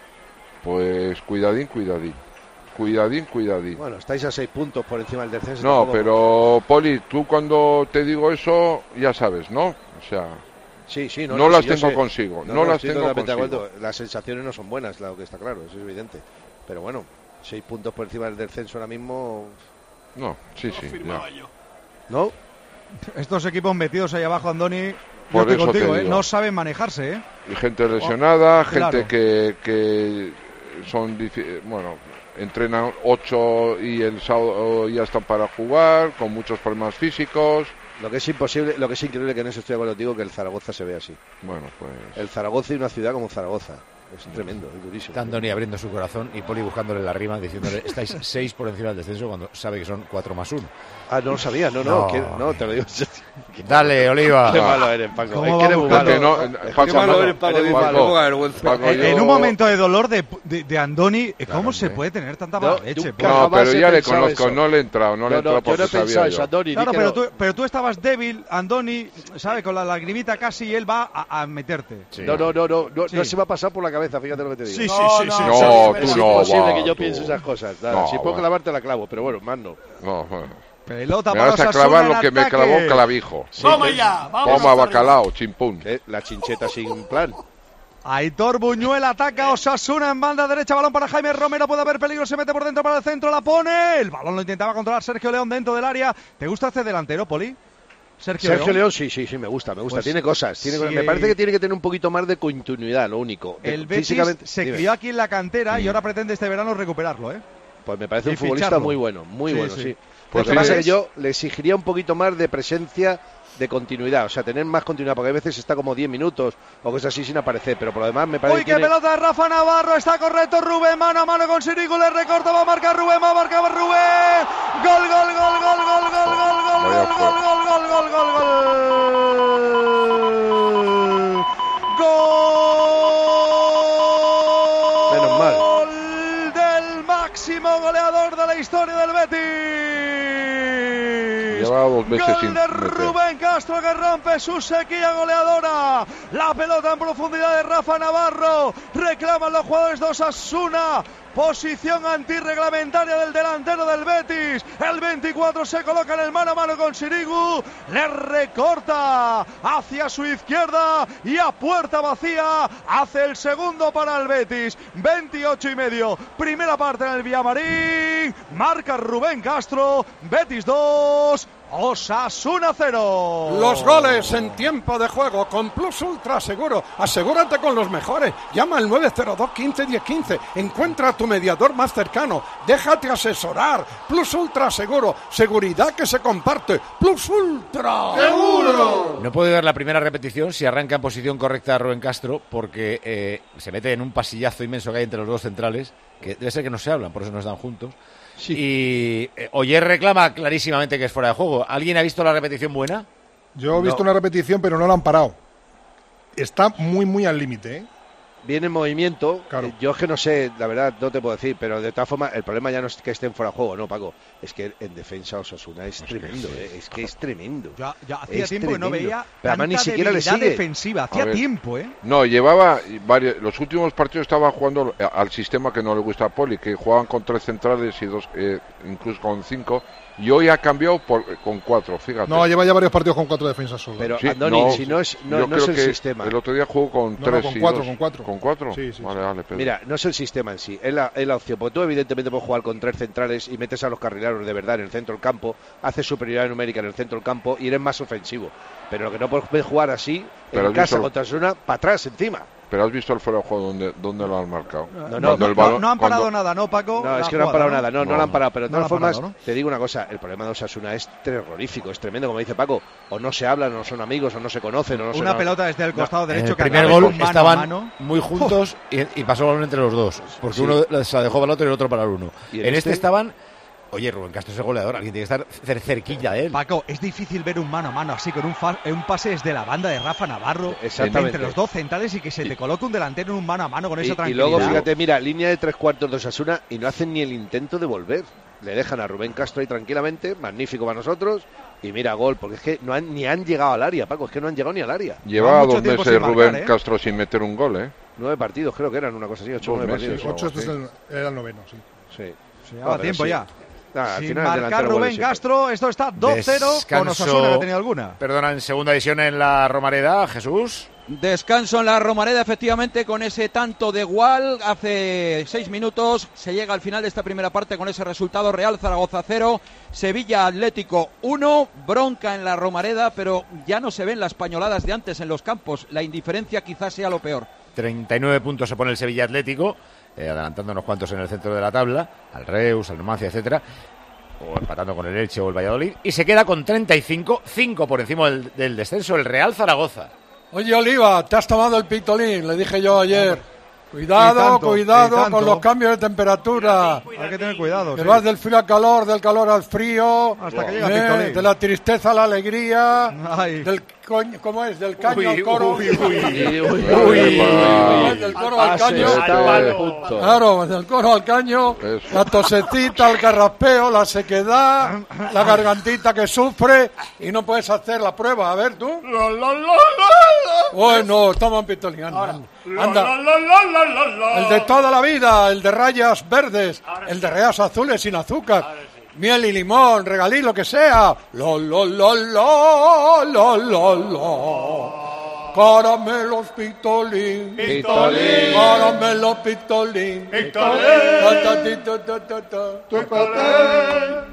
Pues cuidadín, cuidadín. Cuidadín, cuidadín. Bueno, estáis a seis puntos por encima del descenso. No, tampoco... pero Poli, tú cuando te digo eso, ya sabes, ¿no? O sea... Sí, sí, no, no no, las sí, tengo sé. consigo, no, no, no las estoy tengo totalmente consigo. de acuerdo. Las sensaciones no son buenas, claro que está claro, eso es evidente. Pero bueno, seis puntos por encima del descenso ahora mismo... No, sí, sí. Ya. ¿No? Estos equipos metidos ahí abajo, Andoni, Por yo estoy eso contigo, te ¿eh? digo. No saben manejarse, ¿eh? Y gente lesionada, Oh, gente claro. que, que son, difi- bueno, entrenan ocho y el sábado ya están para jugar, con muchos problemas físicos. Lo que es imposible, lo que es increíble, que en eso estoy de acuerdo contigo, que el Zaragoza se ve así. Bueno, pues... El Zaragoza y una ciudad como Zaragoza. Es tremendo, es durísimo. Está Andoni abriendo su corazón y Poli buscándole la rima, diciéndole, estáis seis por encima del descenso cuando sabe que son cuatro más uno. Ah, no lo sabía, no, no, No. que- no te lo digo. Dale, Oliva. Qué malo eres, Paco. ¿Cómo Es que eres vamos, muy malo. Paco? No, Es Paco, que malo Paco, eres, Paco. Paco, Eres malo. Paco, Poca vergüenza. Paco, En, yo- en un momento de dolor de, de, de Andoni, ¿cómo se hombre. puede tener tanta No, mala leche? nunca No, jamás pero he ya le pensado conozco, eso. no le he entrado, no le he No, entrado no, yo porque no he pensado sabía eso, yo. Andoni. Claro, di que pero no. tú, pero tú estabas débil, Andoni, ¿sabes? Con la lagrimita casi y él va a, a meterte. Sí. No, no, no, no, no, Sí. no se me ha pasado por la cabeza, fíjate lo que te digo. Sí, sí, No, sí, no, sí. No, sí. tú Es no, imposible va, que yo tú. piense esas cosas. Nada, No, si puedo va. clavarte la clavo, pero bueno, más no. No, bueno. Pelota Me para vas a Osasuna clavar en lo que me ataque. clavó Clavijo. Toma ya, vamos. Toma hasta bacalao, chimpún. ¿Qué? La chincheta sin plan. Aitor Buñuel ataca a Osasuna en banda derecha, balón para Jaime Romero, puede haber peligro, se mete por dentro para el centro, la pone, el balón lo intentaba controlar Sergio León dentro del área. ¿Te gusta este delantero, Poli? Sergio, Sergio León. León, sí, sí, sí, me gusta, me gusta. Pues, tiene cosas, tiene sí, cosas. Me parece que tiene que tener un poquito más de continuidad, lo único. De- El Betis físicamente, se dime. crió aquí en la cantera y ahora pretende este verano recuperarlo, ¿eh? Pues me parece y un futbolista ficharlo. muy bueno, muy Sí, bueno, sí. sí. Pues lo que sí. pasa es que yo le exigiría un poquito más de presencia, de continuidad, o sea, tener más continuidad, porque a veces está como diez minutos o cosas así sin aparecer, pero por lo demás me parece Uy, que qué tiene... pelota de Rafa Navarro, está correcto Rubén, mano a mano con Sirigu, le recorta, va a marcar Rubén, va a marcar Rubén. Gol, gol, gol, gol, gol, gol, gol, gol, Vaya gol, juego. gol, gol, gol, gol, gol. Gol. Menos mal. Del máximo goleador de la historia del Betis. Llevaba dos meses Gol sin de meter. Rubén Castro que rompe su sequía goleadora. La pelota en profundidad de Rafa Navarro. Reclaman los jugadores de Osasuna. Posición antirreglamentaria del delantero del Betis. El veinticuatro se coloca en el mano a mano con Sirigu. Le recorta hacia su izquierda y a puerta vacía hace el segundo para el Betis. veintiocho y medio. Primera parte en el Villamarín. Marca Rubén Castro. Betis dos. Osasuna cero. Los goles en tiempo de juego con Plus Ultra Seguro. Asegúrate con los mejores. Llama al nueve cero dos, quince, diez, quince. Encuentra a tu mediador más cercano. Déjate asesorar. Plus Ultra Seguro. Seguridad que se comparte. Plus Ultra. ¡Seguro! No puedo ver la primera repetición si arranca en posición correcta Rubén Castro, porque eh, se mete en un pasillazo inmenso que hay entre los dos centrales, que debe ser que no se hablan, por eso no están juntos. Sí. Y eh, Oyer reclama clarísimamente que es fuera de juego. ¿Alguien ha visto la repetición buena? Yo he visto No. una repetición, pero no la han parado. Está muy, muy al límite, ¿eh? Viene en movimiento, Claro. eh, yo es que no sé, la verdad no te puedo decir, pero de todas formas el problema ya no es que estén fuera de juego, no, Paco, es que en defensa Osasuna es tremendo, eh, es que es tremendo. Ya, ya hacía Es tiempo que no tremendo. veía Pero además tanta ni siquiera le debilidad sigue. defensiva. A Hacía ver. tiempo, ¿eh? No, llevaba varios, los últimos partidos estaba jugando al sistema que no le gusta a Poli, que jugaban con tres centrales y dos, eh, incluso con cinco, y hoy ha cambiado por, con cuatro, fíjate. No, lleva ya varios partidos con cuatro defensas solo. Pero Sí, Andoni, si no es, no, yo no es creo el que sistema. El otro día jugó con No, no, tres con y cuatro, dos. con cuatro. ¿Con cuatro? Sí, sí, vale, sí. vale, Pedro. Mira, no es el sistema en sí, es la, es la opción. Porque tú, evidentemente, puedes jugar con tres centrales y metes a los carrileros de verdad en el centro del campo, haces superioridad numérica en el centro del campo y eres más ofensivo. Pero lo que no puedes jugar así, Pero en has casa visto- contra Osasuna, para atrás, encima. Pero has visto el fuera de juego donde, donde lo han marcado. No, no, Cuando No, el balón- no han parado cuando- nada, ¿no, Paco? No, La es que no han jugada, parado nada, no, no, No, lo han parado. Pero de no todas lo han formas, parado, ¿no? te digo una cosa, el problema de Osasuna es terrorífico, es tremendo, como dice Paco. O no se hablan, o no son amigos, o no se conocen, o no se... Una no- pelota desde el No, costado En derecho el que primer acaba gol con mano a estaban mano. muy juntos y, y pasó el balón entre los dos, porque Sí. uno se la dejó para el otro y el otro para el uno. Y En, en este, este- estaban... Oye, Rubén Castro es el goleador, alguien tiene que estar cer- cerquilla de él. Paco, es difícil ver un mano a mano así con un, fa- un pase desde la banda de Rafa Navarro Exactamente. entre los dos centrales y que se te coloque un delantero en un mano a mano con esa Y, y tranquilidad. luego, fíjate, mira, línea de tres cuartos de Osasuna y no hacen ni el intento de volver. Le dejan a Rubén Castro ahí tranquilamente, magnífico para nosotros, y mira, gol, porque es que no han, ni han llegado al área, Paco, es que no han llegado ni al área. Llevaba Lleva mucho dos tiempo meses sin marcar, Rubén ¿eh? Castro sin meter un gol, ¿eh? Nueve partidos, creo que eran, una cosa así, ocho o Dos nueve meses, partidos. Ocho, este es sí. el, era el noveno, sí. Sí. Se lleva No, pero tiempo sí. ya. Nada, al Sin final el marcar delantero vuelve Rubén siempre. Castro, esto está dos cero con Descanso. Osasuna, ¿no ha tenido alguna? Perdona, en segunda división en la Romareda, Jesús. Descanso en la Romareda, efectivamente, con ese tanto de igual. Hace seis minutos se llega al final de esta primera parte con ese resultado: Real Zaragoza cero, Sevilla Atlético uno. Bronca en la Romareda, pero ya no se ven las pañoladas de antes en los campos. La indiferencia quizás sea lo peor. treinta y nueve puntos se pone el Sevilla Atlético, eh, adelantando unos cuantos en el centro de la tabla, al Reus, al Numancia, etcétera, o empatando con el Elche o el Valladolid, y se queda con treinta y cinco, cinco por encima del, del descenso, el Real Zaragoza. Oye, Oliva, te has tomado el pitolín, le dije yo ayer. Cuidado, tanto, cuidado con los cambios de temperatura. Hay que tener cuidado. Que sí. vas del frío al calor, del calor al frío. Hasta que llega eh, Pistolín. de la tristeza a la alegría. Ay. Del coño, ¿cómo es? Del caño Uy, al coro. uy, uy, uy, Uy, uy, ¿cómo uy, es? uy. Del coro al Ah, caño. sí, al palo. Claro, del coro al caño. La tosecita, el carraspeo, la sequedad, la gargantita que sufre y no puedes hacer la prueba. A ver, tú. Bueno, estamos pistoliando. Anda. El de toda la vida, el de rayas verdes, el de rayas azules sin azúcar, miel y limón, regalí, lo que sea. Lo, lo, lo, lo, lo, lo, lo. Caramelos pistolín, Pistolín. caramelos pistolín, Pistolín. Ta, ta, ti, ta, ta, ta, ta.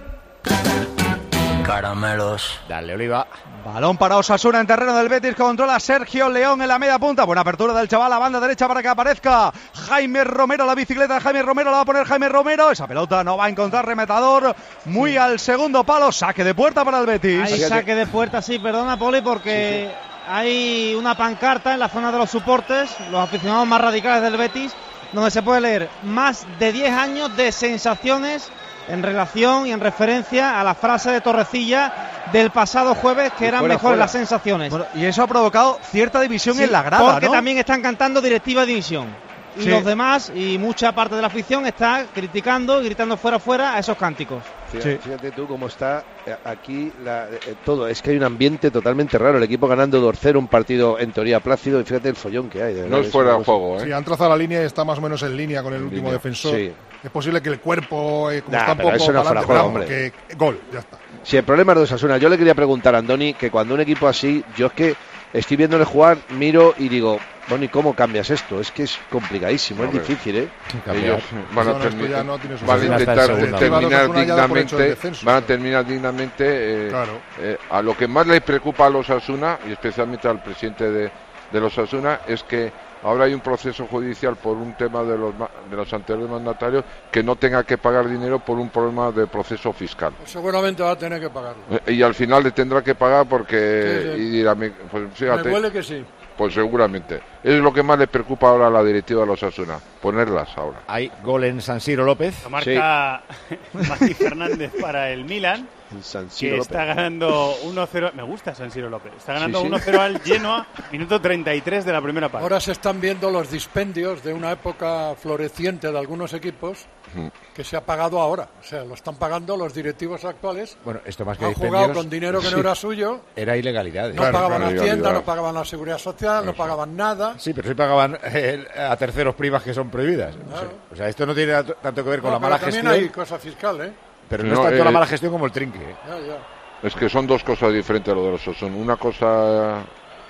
Caramelos. Dale, Oliva. Balón para Osasuna en terreno del Betis, controla Sergio León en la media punta. Buena apertura del chaval a banda derecha para que aparezca Jaime Romero. La bicicleta de Jaime Romero la va a poner Jaime Romero. Esa pelota no va a encontrar rematador. Muy al segundo palo. Saque de puerta para el Betis. Hay saque de puerta, sí, perdona, Poli, porque sí, sí. hay una pancarta en la zona de los soportes, los aficionados más radicales del Betis, donde se puede leer más de diez años de sensaciones en relación y en referencia a la frase de Torrecilla del pasado jueves, que eran fuera, mejores fuera. las sensaciones. Bueno, y eso ha provocado cierta división sí, en la grada, porque ¿no? también están cantando directiva división. Y sí. los demás, y mucha parte de la afición, está criticando y gritando fuera, fuera a esos cánticos. Fíjate, sí. fíjate tú cómo está aquí la, eh, todo. Es que hay un ambiente totalmente raro. El equipo ganando dos cero, un partido en teoría plácido, y fíjate el follón que hay. De verdad, no es fuera de juego, ¿eh? Sí, han trazado la línea y está más o menos en línea con el en último línea. defensor. Sí. Es posible que el cuerpo, eh, como nah, está un poco eso no fuera juego, hombre. Que, gol, ya está. Si el problema es de Osasuna, yo le quería preguntar a Andoni que cuando un equipo así, yo es que estoy viéndole jugar, miro y digo, bueno, ¿y cómo cambias esto? Es que es complicadísimo, es difícil, ¿eh? Ellos van a, termi- no van a intentar terminar dignamente, van a terminar dignamente. Eh, claro. eh, a lo que más les preocupa a los Osasuna, y especialmente al presidente de, de los Osasuna, es que ahora hay un proceso judicial por un tema de los de los anteriores mandatarios que no tenga que pagar dinero por un problema de proceso fiscal. Pues seguramente va a tener que pagarlo. Eh, y al final le tendrá que pagar porque... Sí, sí. Y dirá, pues fíjate... Me huele que sí. Pues seguramente. Es lo que más le preocupa ahora a la directiva de los Osasuna, ponerlas ahora. Hay gol en San Siro López. Lo marca sí. Mati Fernández para el Milan. San Siro que López. Está ganando uno cero. Me gusta San Siro López. Está ganando sí, sí. uno cero al Genoa, minuto treinta y tres de la primera parte. Ahora se están viendo los dispendios de una época floreciente de algunos equipos mm. que se ha pagado ahora. O sea, lo están pagando los directivos actuales. Bueno, esto más que han dispendios, jugado con dinero que sí. no era suyo. Era ilegalidad. No claro, pagaban claro, la Hacienda, no pagaban la Seguridad Social, Eso. no pagaban nada. Sí, pero sí pagaban eh, a terceros primas que son prohibidas. Claro. O sea, esto no tiene tanto que ver con no, la mala también gestión. También hay cosa fiscal, ¿eh? Pero no, no es tanto eh, la mala gestión como el trinque. ¿eh? Ya, ya. Es que son dos cosas diferentes a lo de los Osasuna. Una cosa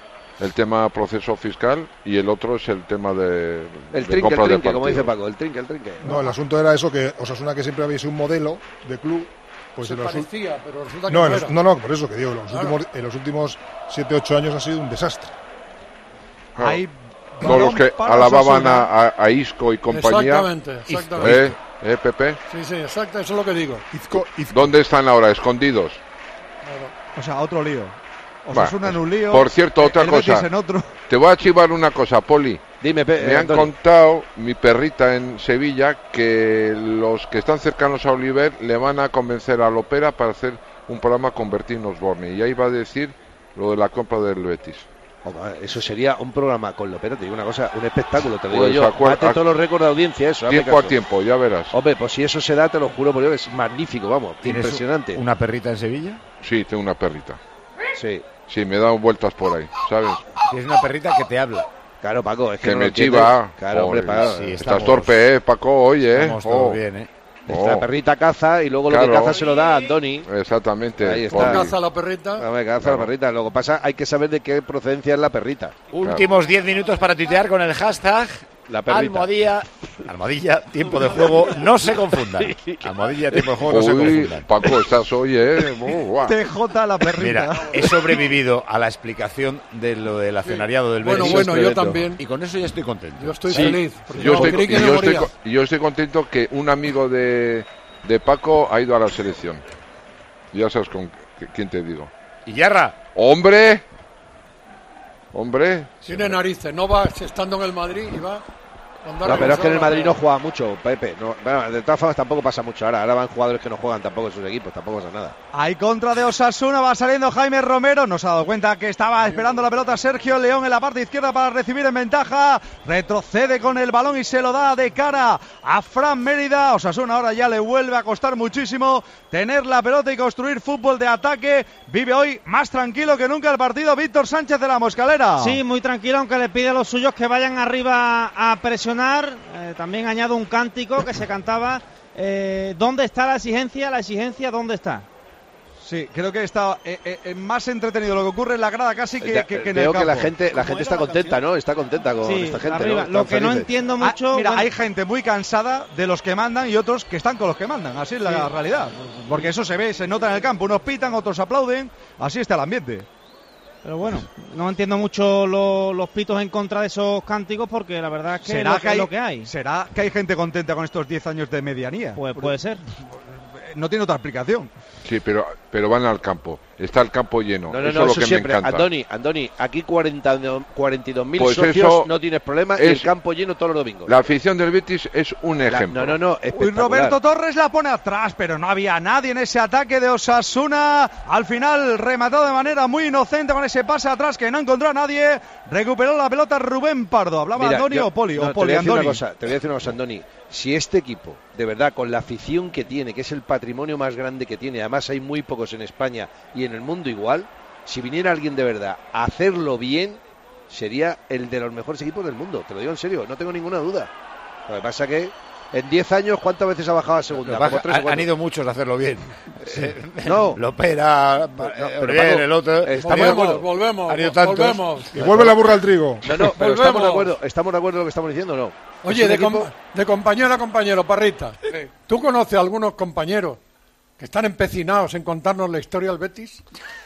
el tema proceso fiscal y el otro es el tema de, el de trinque, compra el trinque, de como dice Paco, el trinque, el trinque. No, el asunto era eso, que Osasuna, que siempre había sido un modelo de club, pues se en los parecía, pero resulta que no, no, en los, era. no, no, por eso que digo, en los, claro. últimos, en los últimos siete ocho años ha sido un desastre. Claro. Hay todos los que alababan a, a, a Isco y compañía. Exactamente, exactamente. ¿Eh? ¿Eh, Pepe? Sí, sí, exacto, eso es lo que digo. Izco, Izco. ¿Dónde están ahora? ¿Escondidos? O sea, otro lío. Osasuna en un lío. Por cierto, otra cosa. En otro. Te voy a chivar una cosa, Poli. Dime, Pe- Me eh, han Antonio. contado, mi perrita en Sevilla, que los que están cercanos a Oliver le van a convencer a Lopera para hacer un programa con Bertín Osborne. Y ahí va a decir lo de la compra del Betis. Eso sería un programa con Lopera, te digo una cosa, un espectáculo, te digo Pues yo. acuer- Bate todos los récords de audiencia, eso. hazme Tiempo a caso. tiempo, ya verás. Hombre, pues si eso se da, te lo juro por Dios, es magnífico, vamos, ¿Tienes impresionante. una perrita en Sevilla? Sí, tengo una perrita. Sí. Sí, me he dado vueltas por ahí, ¿sabes? Tienes una perrita que te habla. Claro, Paco, es que, Que no me lo entiendes. chiva. Claro, hombre, Joder, Paco. sí, Estás estamos- torpe, ¿eh, Paco? Oye, ¿eh? Estamos todos Oh. bien, ¿eh? Nuestra Oh. perrita caza y luego lo Claro. que caza se lo da a Andoni. Exactamente. Ahí está. Poli. Caza la perrita. A ver, caza Claro. la perrita. Luego pasa, hay que saber de qué procedencia es la perrita. Últimos diez minutos para tuitear con el hashtag La perrita. Almohadilla, Almohadilla, tiempo de juego, no se confundan. Almohadilla, tiempo de juego, no se Uy, confundan. Paco, estás hoy, ¿eh? Uh, guau. T J la perrita. Mira, he sobrevivido a la explicación de lo del accionariado del Bueno, Betis. bueno, yo también. Y con eso ya estoy contento. Yo estoy Sí. feliz. porque Yo yo estoy, creí que y no yo, estoy, moría. co- y yo estoy contento que un amigo de, de Paco ha ido a la selección. Ya sabes con qu- quién te digo. Y Yarra, ¡Hombre! ¡Hombre! Tiene narices, no va estando en el Madrid y va. No, pero es que en el Madrid no juega mucho, Pepe. No, bueno, de todas formas tampoco pasa mucho ahora. Ahora van jugadores que no juegan tampoco en sus equipos, tampoco pasa nada. Hay contra de Osasuna, va saliendo Jaime Romero. No se ha dado cuenta que estaba esperando la pelota Sergio León en la parte izquierda para recibir en ventaja. Retrocede con el balón y se lo da de cara a Fran Mérida. Osasuna ahora ya le vuelve a costar muchísimo tener la pelota y construir fútbol de ataque. Vive hoy más tranquilo que nunca el partido Víctor Sánchez de la Moscalera. Sí, muy tranquilo, aunque le pide a los suyos que vayan arriba a presionar. Eh, también añado un cántico que se cantaba. Eh, ¿Dónde está la exigencia? La exigencia, ¿dónde está? Sí, creo que está eh, eh, más entretenido lo que ocurre en la grada casi que, ya, que, que en veo el campo. que la gente, la gente está contenta, ¿no? Está contenta con sí, esta gente, arriba. ¿no? Lo que felices. no entiendo mucho... Ah, mira, bueno, hay gente muy cansada de los que mandan y otros que están con los que mandan. Así es la sí. realidad. Porque eso se ve, se nota en el campo. Unos pitan, otros aplauden. Así está el ambiente. Pero bueno, no entiendo mucho lo, los pitos en contra de esos cánticos porque la verdad es que, ¿Será lo, que que hay, es lo que hay. ¿Será que hay gente contenta con estos diez años de medianía? Pues puede ser. No tiene otra explicación. Sí, pero, pero van al campo. Está el campo lleno. No, no, eso no, es lo eso que siempre. me encanta. Andoni, Andoni, aquí cuarenta, cuarenta y dos mil Pues socios, eso no tienes problema, y es- el campo lleno todos los domingos. La afición del Betis es un La- ejemplo. no, no, no, Uy, espectacular. Roberto Torres la pone atrás, pero no había nadie en ese ataque de Osasuna. Al final rematado de manera muy inocente con ese pase atrás que no encontró a nadie. Recuperó la pelota Rubén Pardo. ¿Hablaba Mira, Andoni yo- o Poli? no, o te Poli voy a decir una Andoni. cosa, te voy a decir una cosa, Andoni. Si este equipo, de verdad, con la afición que tiene, que es el patrimonio más grande que tiene, además hay muy pocos en España y en el mundo igual, si viniera alguien de verdad a hacerlo bien, sería el de los mejores equipos del mundo. Te lo digo en serio, no tengo ninguna duda. Lo que pasa que en diez años, ¿cuántas veces ha bajado a segunda? Baja- Como tres o han, cuatro. han ido muchos a hacerlo bien. Eh, No. Lopera, No, eh, pero Oriol, Paco, el otro. estamos Han ido- de acuerdo. Volvemos, han ido tantos. volvemos. Y vuelve la burra al trigo. No, no, pero Volvemos. estamos de acuerdo, estamos de acuerdo en lo que estamos diciendo, ¿no? Oye, Es un de, equipo- com- de compañero a compañero, Parrita, ¿tú conoces a algunos compañeros que están empecinados en contarnos la historia del Betis?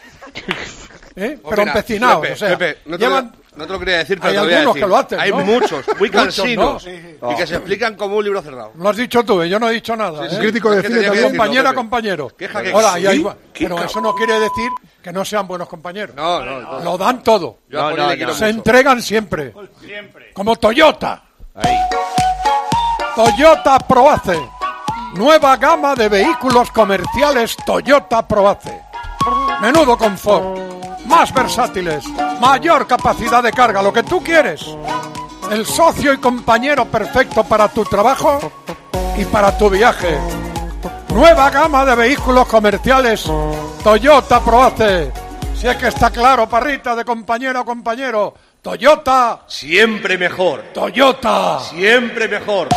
¿Eh? Pues Pero mira, empecinados, Pepe, o sea, Pepe, no, te llevan- lo, no te lo quería decir, pero hay te lo voy a algunos decir. que lo hacen, Hay ¿no? muchos, muy Muchos, cansinos, ¿no? Sí, sí. y que se explican como un libro cerrado. Lo has dicho tú, ¿eh? Yo no he dicho nada. Sí, ¿eh? sí. Crítico de Es que cine tenía que también. compañero a Pepe. compañero. Queja que- Ahora, y ahí ¿Sí? va. ¿Qué Pero cabrón? eso no quiere decir que no sean buenos compañeros. No, no, no. Lo dan todo. Yo a Poli le quiero Se mucho. entregan siempre. Siempre. Como Toyota. Ahí. Toyota Proace. Nueva gama de vehículos comerciales Toyota Proace. Menudo confort. Más versátiles. Mayor capacidad de carga. Lo que tú quieres. El socio y compañero perfecto para tu trabajo y para tu viaje. Nueva gama de vehículos comerciales Toyota Proace. Si es que está claro, Parrita, de compañero a compañero. Toyota. Siempre mejor. Toyota. Siempre mejor.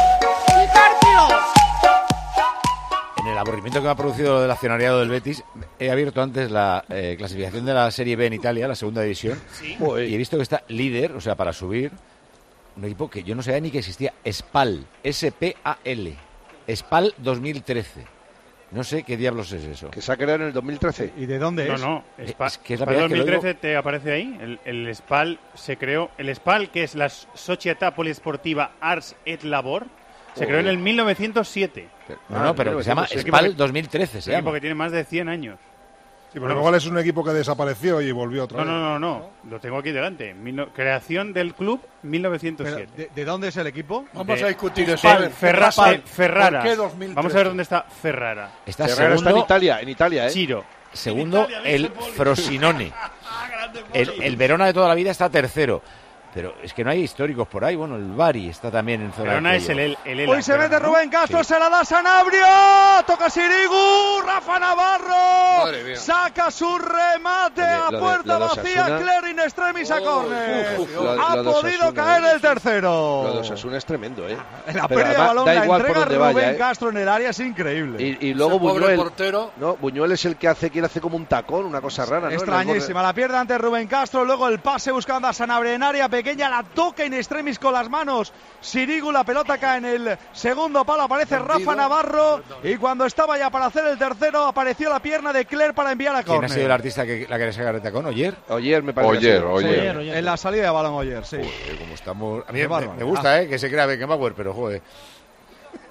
En el aburrimiento que me ha producido lo del accionariado del Betis, he abierto antes la eh, clasificación de la Serie B en Italia, la segunda división, y he visto que está líder, o sea, para subir, un equipo que yo no sabía ni que existía, Spal, S P A L, Spal dos mil trece. No sé qué diablos es eso. Que se ha creado en el dos mil trece. ¿Y de dónde No, es? no. Es- Spa- es que es la Para primera vez que lo dos mil trece te aparece ahí. El, el SPAL se creó. El SPAL, que es la Società Poliesportiva Arts et Labor, se creó en el mil novecientos siete. No, no, pero que se llama Es un Spal equipo que- dos mil trece, se Es un equipo llama. que tiene más de cien años. Sí, pero igual es un equipo que desapareció y volvió otra No, vez. no, no, no. Lo tengo aquí delante. Mil no- creación del club mil novecientos Pero, siete. ¿de, de dónde es el equipo? Vamos De- a discutir de eso. A ver, Ferra- ¿qué pasa? eh, Ferraras. ¿Por qué dos mil trece? Vamos a ver dónde está Ferrara. Está Ferrara está en segundo, Italia, en Italia, ¿eh? Chiro. segundo el Frosinone. El, el Verona de toda la vida está tercero. Pero es que no hay históricos por ahí. Bueno, el Bari está también en zona Verona de es el, playoff. el, el Ela, Hoy se Verona, mete ¿no? Rubén Castro, Sí. se la da Sanabria, toca Sirigu, Rafa Navarro, Madre mía. saca su remate Oye, a lo de- puerta lo de vacía, Osasuna- Claire in extremis a córner. uf, lo de- Ha lo de podido Osasuna, caer eh. el tercero. Lo de Osasuna es tremendo, ¿eh? En la Pero pérdida de además, balón, da la igual por entrega donde Rubén vaya, ¿eh? Castro en el área es increíble. Y, y luego Ese pobre Buñuel, portero. no, Buñuel es el que hace, quiere hacer como un tacón, una cosa rara, ¿no? Extrañísima, la pierde ante Rubén Castro, luego el pase buscando a Sanabria en área pequeña, la toca in extremis con las manos Sirigu, la pelota cae en el segundo palo, aparece Rafa Navarro y cuando estaba ya para hacer el tercero apareció la pierna de Claire para enviar a ¿Quién ha córner. sido el artista que la que sacar de tacón? ¿Oyer? Oyer me parece. que Oyer, ha sido. oyer. Oyer, oyer. En la salida de balón Oyer, sí. Joder, como estamos... A mí Qué me, bárbaro. me gusta, ¿eh? Que se crea Beckenbauer, pero joder.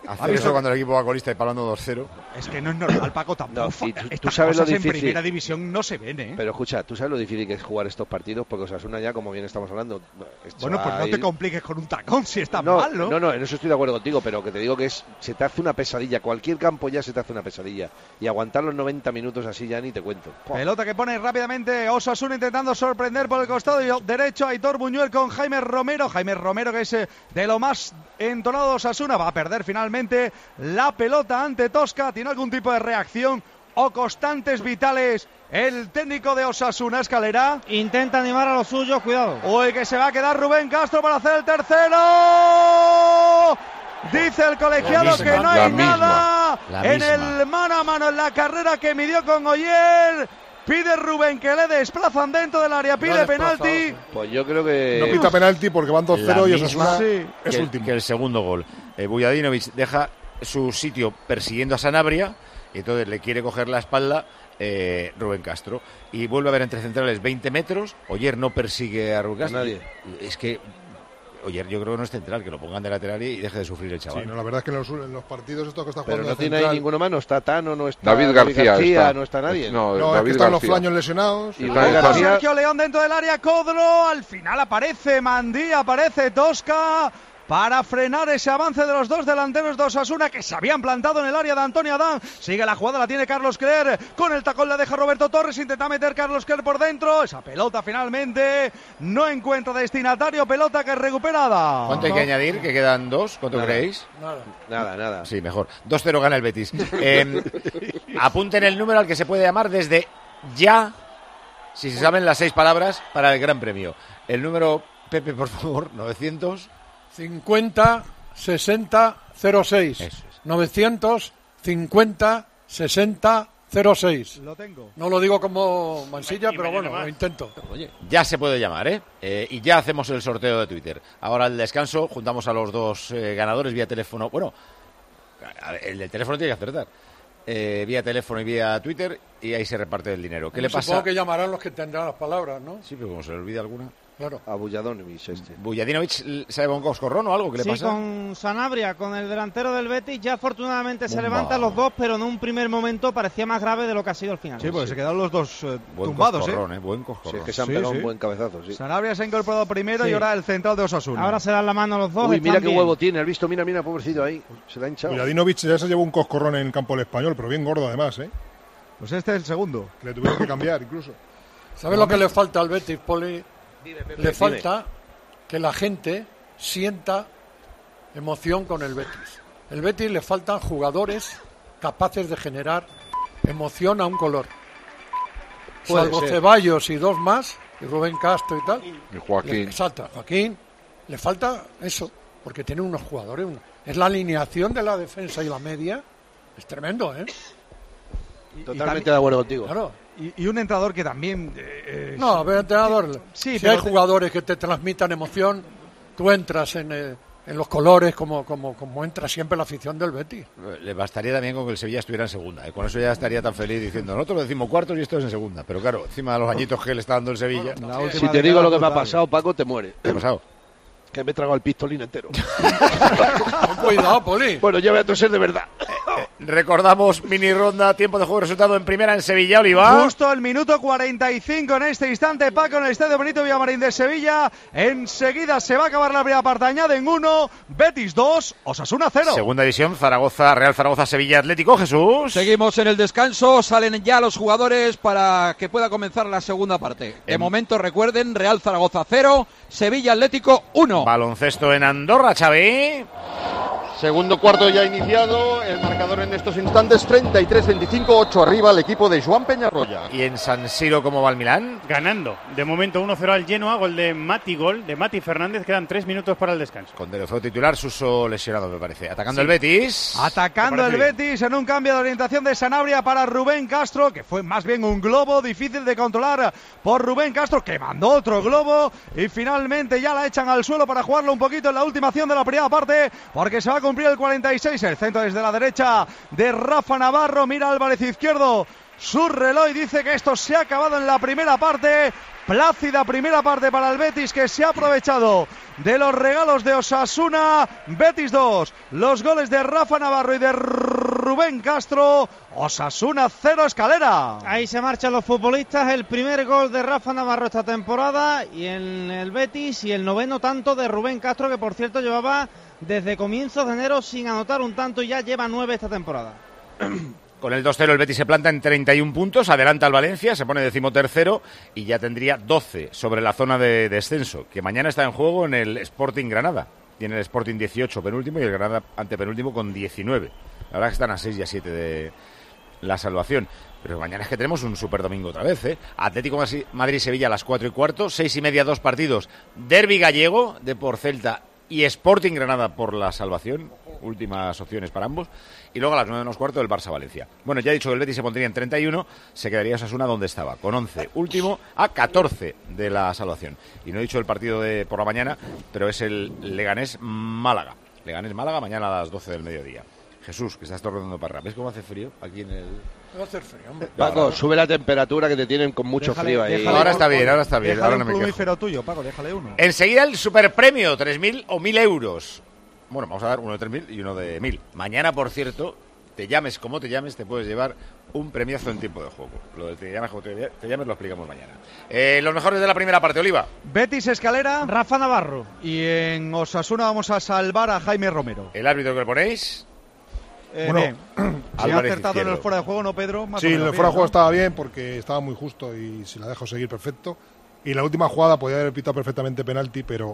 Hacer eso cuando el equipo va colista y palando dos cero. Es que no es normal, Paco, tampoco. No, y tú, Estas tú sabes lo cosas difícil. en primera división no se ven, ¿eh? Pero escucha, tú sabes lo difícil que es jugar estos partidos, porque Osasuna ya, como bien estamos hablando... Bueno, pues no ir... te compliques con un tacón si está no, mal, ¿no? No, no, en eso estoy de acuerdo contigo, pero que te digo que es se te hace una pesadilla. Cualquier campo ya se te hace una pesadilla. Y aguantar los noventa minutos así ya ni te cuento. ¡Pua! Pelota que pone rápidamente Osasuna intentando sorprender por el costado derecho a Aitor Buñuel con Jaime Romero. Jaime Romero, que es de lo más entonado de Osasuna, va a perder finalmente la pelota ante Tosca. ¿Tiene algún tipo de reacción o constantes vitales el técnico de Osasuna, Escalera? Intenta animar a los suyos, cuidado. Uy, que se va a quedar Rubén Castro para hacer el tercero. Dice el colegiado misma, que no hay nada en misma. el mano a mano en la carrera que midió con Oyer. Pide Rubén que le desplazan dentro del área, pide penalti. Pues yo creo que... No pita penalti porque van dos cero y Osasuna Sí, es que, último. que el segundo gol. Eh, Bujadinovic deja su sitio persiguiendo a Sanabria y entonces le quiere coger la espalda eh, Rubén Castro. Y vuelve a ver entre centrales veinte metros. Oyer no persigue a Rubén Castro. Nadie. Es que Oyer yo creo que no es central, que lo pongan de lateral y deje de sufrir el chaval. Sí, no, la verdad es que en los, en los partidos estos que está Pero jugando no de tiene central, ahí ninguno más, no está Tano, no está David García, está. no está nadie. No, No, es David que están los García. flaños lesionados. Y Está David ahí, García- Sergio León dentro del área, Codro, al final aparece Mandí, aparece Tosca para frenar ese avance de los dos delanteros de Osasuna que se habían plantado en el área de Antonio Adán. Sigue la jugada, la tiene Carlos Cler, con el tacón la deja Roberto Torres, intenta meter Carlos Cler por dentro, esa pelota finalmente no encuentra destinatario, pelota que es recuperada. ¿Cuánto hay que añadir? Que quedan dos, ¿cuánto Nada. creéis? Nada. Nada, nada. Sí, mejor. dos cero gana el Betis. Eh, apunten el número al que se puede llamar desde ya, si se saben las seis palabras, para el Gran Premio. El número, Pepe, por favor, novecientos cincuenta sesenta cero seis. Eso es. novecientos cincuenta sesenta cero seis. Lo tengo. No lo digo como Mansilla, Y pero mañana bueno, más. lo intento. Ya se puede llamar, ¿eh? Eh, Y ya hacemos el sorteo de Twitter. Ahora al descanso juntamos a los dos eh, ganadores vía teléfono. Bueno, a ver, el del teléfono tiene que acertar. Eh, vía teléfono y vía Twitter y ahí se reparte el dinero. ¿Qué le pasa? Supongo que llamarán los que tendrán las palabras, ¿no? Sí, pero como se le olvida alguna. Claro. A Bujadinovic este. ¿Bujadinovic sabe un coscorrón o algo? ¿Qué le Sí, pasa? con Sanabria, con el delantero del Betis, ya afortunadamente se Bomba. levantan los dos, pero en un primer momento parecía más grave de lo que ha sido al final. Sí, porque se quedaron los dos eh, Buen tumbados, coscorrón, ¿eh? ¿eh? Buen Sí, coscorrón. es que se han Sí, pegado sí. un buen cabezazo, sí. Sanabria se ha incorporado primero Sí. y ahora el central de Osasuna. Ahora se dan la mano a los dos. Uy, mira están qué bien. huevo tiene, has visto, mira, mira, pobrecito ahí. Se le ha hinchado. Bujadinovic ya se llevó un coscorrón en el campo del Español, pero bien gordo además, ¿eh? Pues este es el segundo. Que le tuvieron que cambiar incluso. ¿Sabes lo que le falta al Betis, Poli? Dime, Pepe, Le dime. falta que la gente sienta emoción con el Betis. El Betis le faltan jugadores capaces de generar emoción a un color. Puede Salvo ser. Ceballos y dos más, y Rubén Castro y tal. Y Le, Joaquín. exacto, Joaquín. Le falta eso, porque tiene unos jugadores. un- Es la alineación de la defensa y la media. Es tremendo, ¿eh? Totalmente de acuerdo contigo. Claro. Y, y un entrenador que también... eh, No, a ver, entrenador. Sí, si pero hay te- jugadores que te transmitan emoción, tú entras en, eh, en los colores como, como, como entra siempre la afición del Betis. Le bastaría también con que el Sevilla estuviera en segunda. ¿eh? Con eso ya estaría tan feliz diciendo, nosotros lo decimos cuartos y esto es en segunda. Pero claro, encima de los añitos que le está dando el Sevilla. la última Si te digo década lo que me ha brutal. pasado, Paco, te muere. ¿Qué ha pasado? Que me he tragado el pistolín entero. Ten cuidado, Poli. Bueno, ya voy a toser de verdad. Recordamos mini ronda, tiempo de juego, resultado en primera en Sevilla, Oliva. Justo el minuto cuarenta y cinco en este instante, Paco, en el Estadio Benito Villamarín de Sevilla. Enseguida se va a acabar la primera parte, añaden uno, Betis dos, Osasuna cero. Segunda división, Zaragoza, Real Zaragoza, Sevilla Atlético, Jesús. Seguimos en el descanso, salen ya los jugadores para que pueda comenzar la segunda parte. De Em- momento recuerden, Real Zaragoza cero, Sevilla Atlético uno. Baloncesto en Andorra, Xavi. Segundo cuarto ya iniciado, el marcador en estos instantes treinta y tres veinticinco, ocho arriba el equipo de Joan Peñarroya. Y en San Siro, ¿cómo va el Milán? Ganando. De momento uno cero al Genoa, gol de Mati Gol, de Mati Fernández. Quedan tres minutos para el descanso. Con Delofeo titular, Suso lesionado, me parece. Atacando Sí. el Betis. Atacando el Me parece Betis en un cambio de orientación de Sanabria para Rubén Castro, que fue más bien un globo difícil de controlar por Rubén Castro, que mandó otro globo y finalmente ya la echan al suelo para jugarlo un poquito en la última acción de la primera parte, porque se va a cumplir el cuarenta y seis. El centro desde la derecha de Rafa Navarro, mira Álvarez izquierdo. su reloj y dice que esto se ha acabado en la primera parte. Plácida primera parte para el Betis, que se ha aprovechado de los regalos de Osasuna. Betis dos, los goles de Rafa Navarro y de Rubén Castro. Osasuna cero, Escalera. Ahí se marchan los futbolistas. El primer gol de Rafa Navarro esta temporada y en el Betis, y el noveno tanto de Rubén Castro, que por cierto llevaba desde comienzos de enero sin anotar un tanto y ya lleva nueve esta temporada. Con el dos cero el Betis se planta en treinta y un puntos, adelanta al Valencia, se pone decimotercero y ya tendría doce sobre la zona de descenso, que mañana está en juego en el Sporting Granada. Tiene el Sporting dieciocho penúltimo y el Granada antepenúltimo con diecinueve. La verdad que están a seis y a siete de la salvación. Pero mañana es que tenemos un super domingo otra vez, ¿eh? Atlético Madrid-Sevilla a las cuatro y cuarto, seis y media, dos partidos. Derbi gallego de por Celta y Sporting Granada por la salvación. Últimas opciones para ambos. Y luego a las nueve menos cuarto el Barça-Valencia. Bueno, ya he dicho que el Betis se pondría en treinta y uno, se quedaría Osasuna donde estaba, con once. Último a catorce de la salvación. Y no he dicho el partido de por la mañana, pero es el Leganés-Málaga. Leganés-Málaga mañana a las doce del mediodía. Jesús, que estás tornando para. ¿Ves cómo hace frío aquí en el...? Va a hacer frío, hombre. Paco, sube la temperatura, que te tienen con mucho déjale, frío ahí. Déjale, ahora está bien, ahora está bien. Déjale ahora no un me quejo. plumífero tuyo, Paco, déjale uno. Enseguida el superpremio, tres mil o mil euros. Bueno, vamos a dar uno de tres mil y uno de mil. Mañana, por cierto, te llames como te llames, te puedes llevar un premiazo en tiempo de juego. Lo de te llames como te, te llames lo explicamos mañana. Eh, los mejores de la primera parte, Oliva. Betis, Escalera, Rafa Navarro. Y en Osasuna vamos a salvar a Jaime Romero. ¿El árbitro que le ponéis? Eh, Bueno, bien. Si ha acertado en el fuera de juego, ¿no, Pedro? Más Sí, o en menos el fuera de bien, juego ¿no? estaba bien porque estaba muy justo y si la dejo seguir, perfecto. Y la última jugada podía haber pitado perfectamente penalti, pero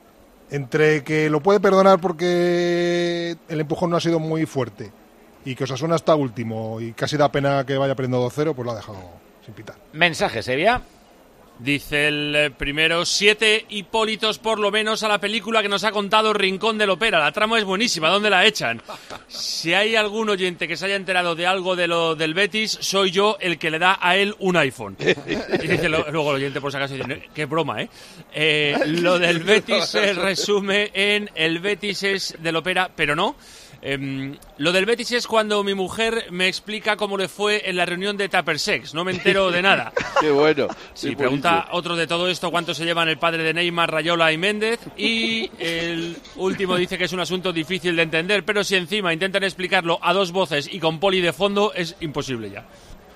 entre que lo puede perdonar porque el empujón no ha sido muy fuerte y que Osasuna está último y casi da pena que vaya perdiendo dos cero, pues lo ha dejado sin pitar. Mensaje, Sevilla. Dice el eh, primero, siete Hipólitos por lo menos a la película que nos ha contado Rincón del Opera. La trama es buenísima, ¿dónde la echan? Si hay algún oyente que se haya enterado de algo de lo del Betis, soy yo el que le da a él un iPhone. Y dice lo, luego el oyente, por si acaso, dice, qué broma, ¿eh? eh lo del Betis se resume en el Betis es del Opera, pero no. Eh, lo del Betis es cuando mi mujer me explica cómo le fue en la reunión de Tupper Sex. No me entero de nada. Qué bueno. Sí, pregunta otro de todo esto, ¿cuánto se llevan el padre de Neymar, Rayola y Méndez? Y el último dice que es un asunto difícil de entender, pero si encima intentan explicarlo a dos voces y con Poli de fondo, es imposible ya.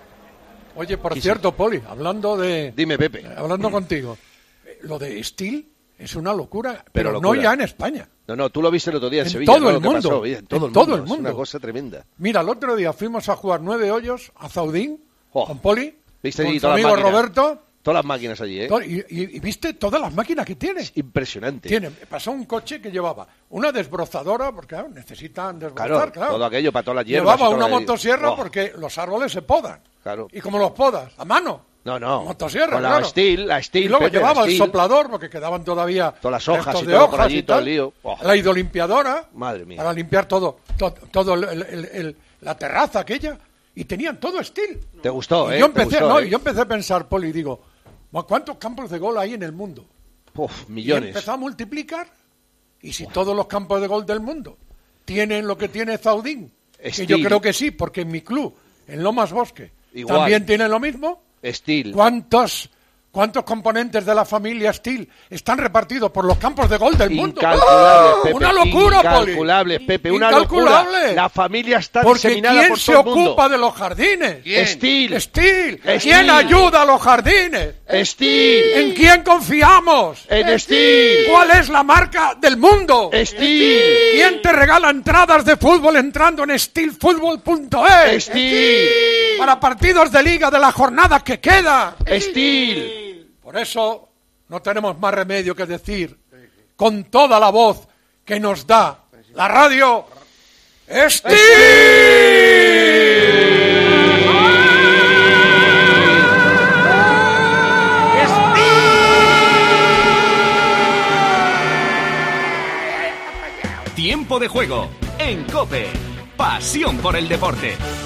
Oye, por cierto, Poli, hablando de... Dime, Pepe. Hablando contigo, lo de Steel es una locura, pero, Pero no locura. ya en España. No, no, tú lo viste el otro día en, En Sevilla. todo ¿no? el Lo que mundo. pasó, en todo, En el, todo mundo. el mundo. Es una cosa tremenda. Mira, el otro día fuimos a jugar nueve hoyos a Zaudín Oh. con Poli, ¿Viste con allí su todas las amigo máquinas? Roberto. Todas las máquinas allí, ¿eh? todo- y, y- y viste todas las máquinas que tiene. Impresionante. Tiene, pasó un coche que llevaba una desbrozadora, porque claro, necesitan desbrozar, Claro, claro. todo aquello para todas las hierbas. Llevaba y una todo motosierra Oh, porque los árboles se podan. Claro. ¿Y cómo los podas? A mano. No, no. Motosierra, Con la claro. Steel, la Steel, Y luego Pepe, la llevaba el Steel. soplador, porque quedaban todavía Todas las hojas restos y de todo por hojas allí, y todo tal. el lío. Oh. La hidrolimpiadora, Madre mía. para limpiar todo, to- todo el- el- el- el- la terraza aquella, y tenían todo Steel. Te gustó, Y ¿eh? yo Te empecé, gustó, no, ¿eh? y yo empecé a pensar, Poli, digo, ¿cuántos campos de gol hay en el mundo? Uf, Y millones. empezó a multiplicar. Y si todos los campos de gol del mundo tienen lo que tiene Zaudín, que Steel. yo creo que sí, porque en mi club, en Lomas Bosque, Igual. también tienen lo mismo. Steel. ¿Cuántos, ¿Cuántos componentes de la familia Steel están repartidos por los campos de gol del mundo? Incalculables, ¡Ah! Pepe. ¡Una locura, Poli! Incalculables, Pepe. Una Incalculable. locura. La familia está Porque diseminada ¿quién por se todo el mundo. ocupa de los jardines? ¿Quién? Steel. Steel. Steel. ¿Quién ayuda a los jardines? Steel. ¿En quién confiamos? En Steel. ¿Cuál es la marca del mundo? Steel. ¿Quién te regala entradas de fútbol entrando en steel fútbol punto es? Steel. Para partidos de liga de la jornada que queda. Steel. Por eso no tenemos más remedio que decir con toda la voz que nos da la radio Steel. Tiempo de juego en COPE. Pasión por el deporte.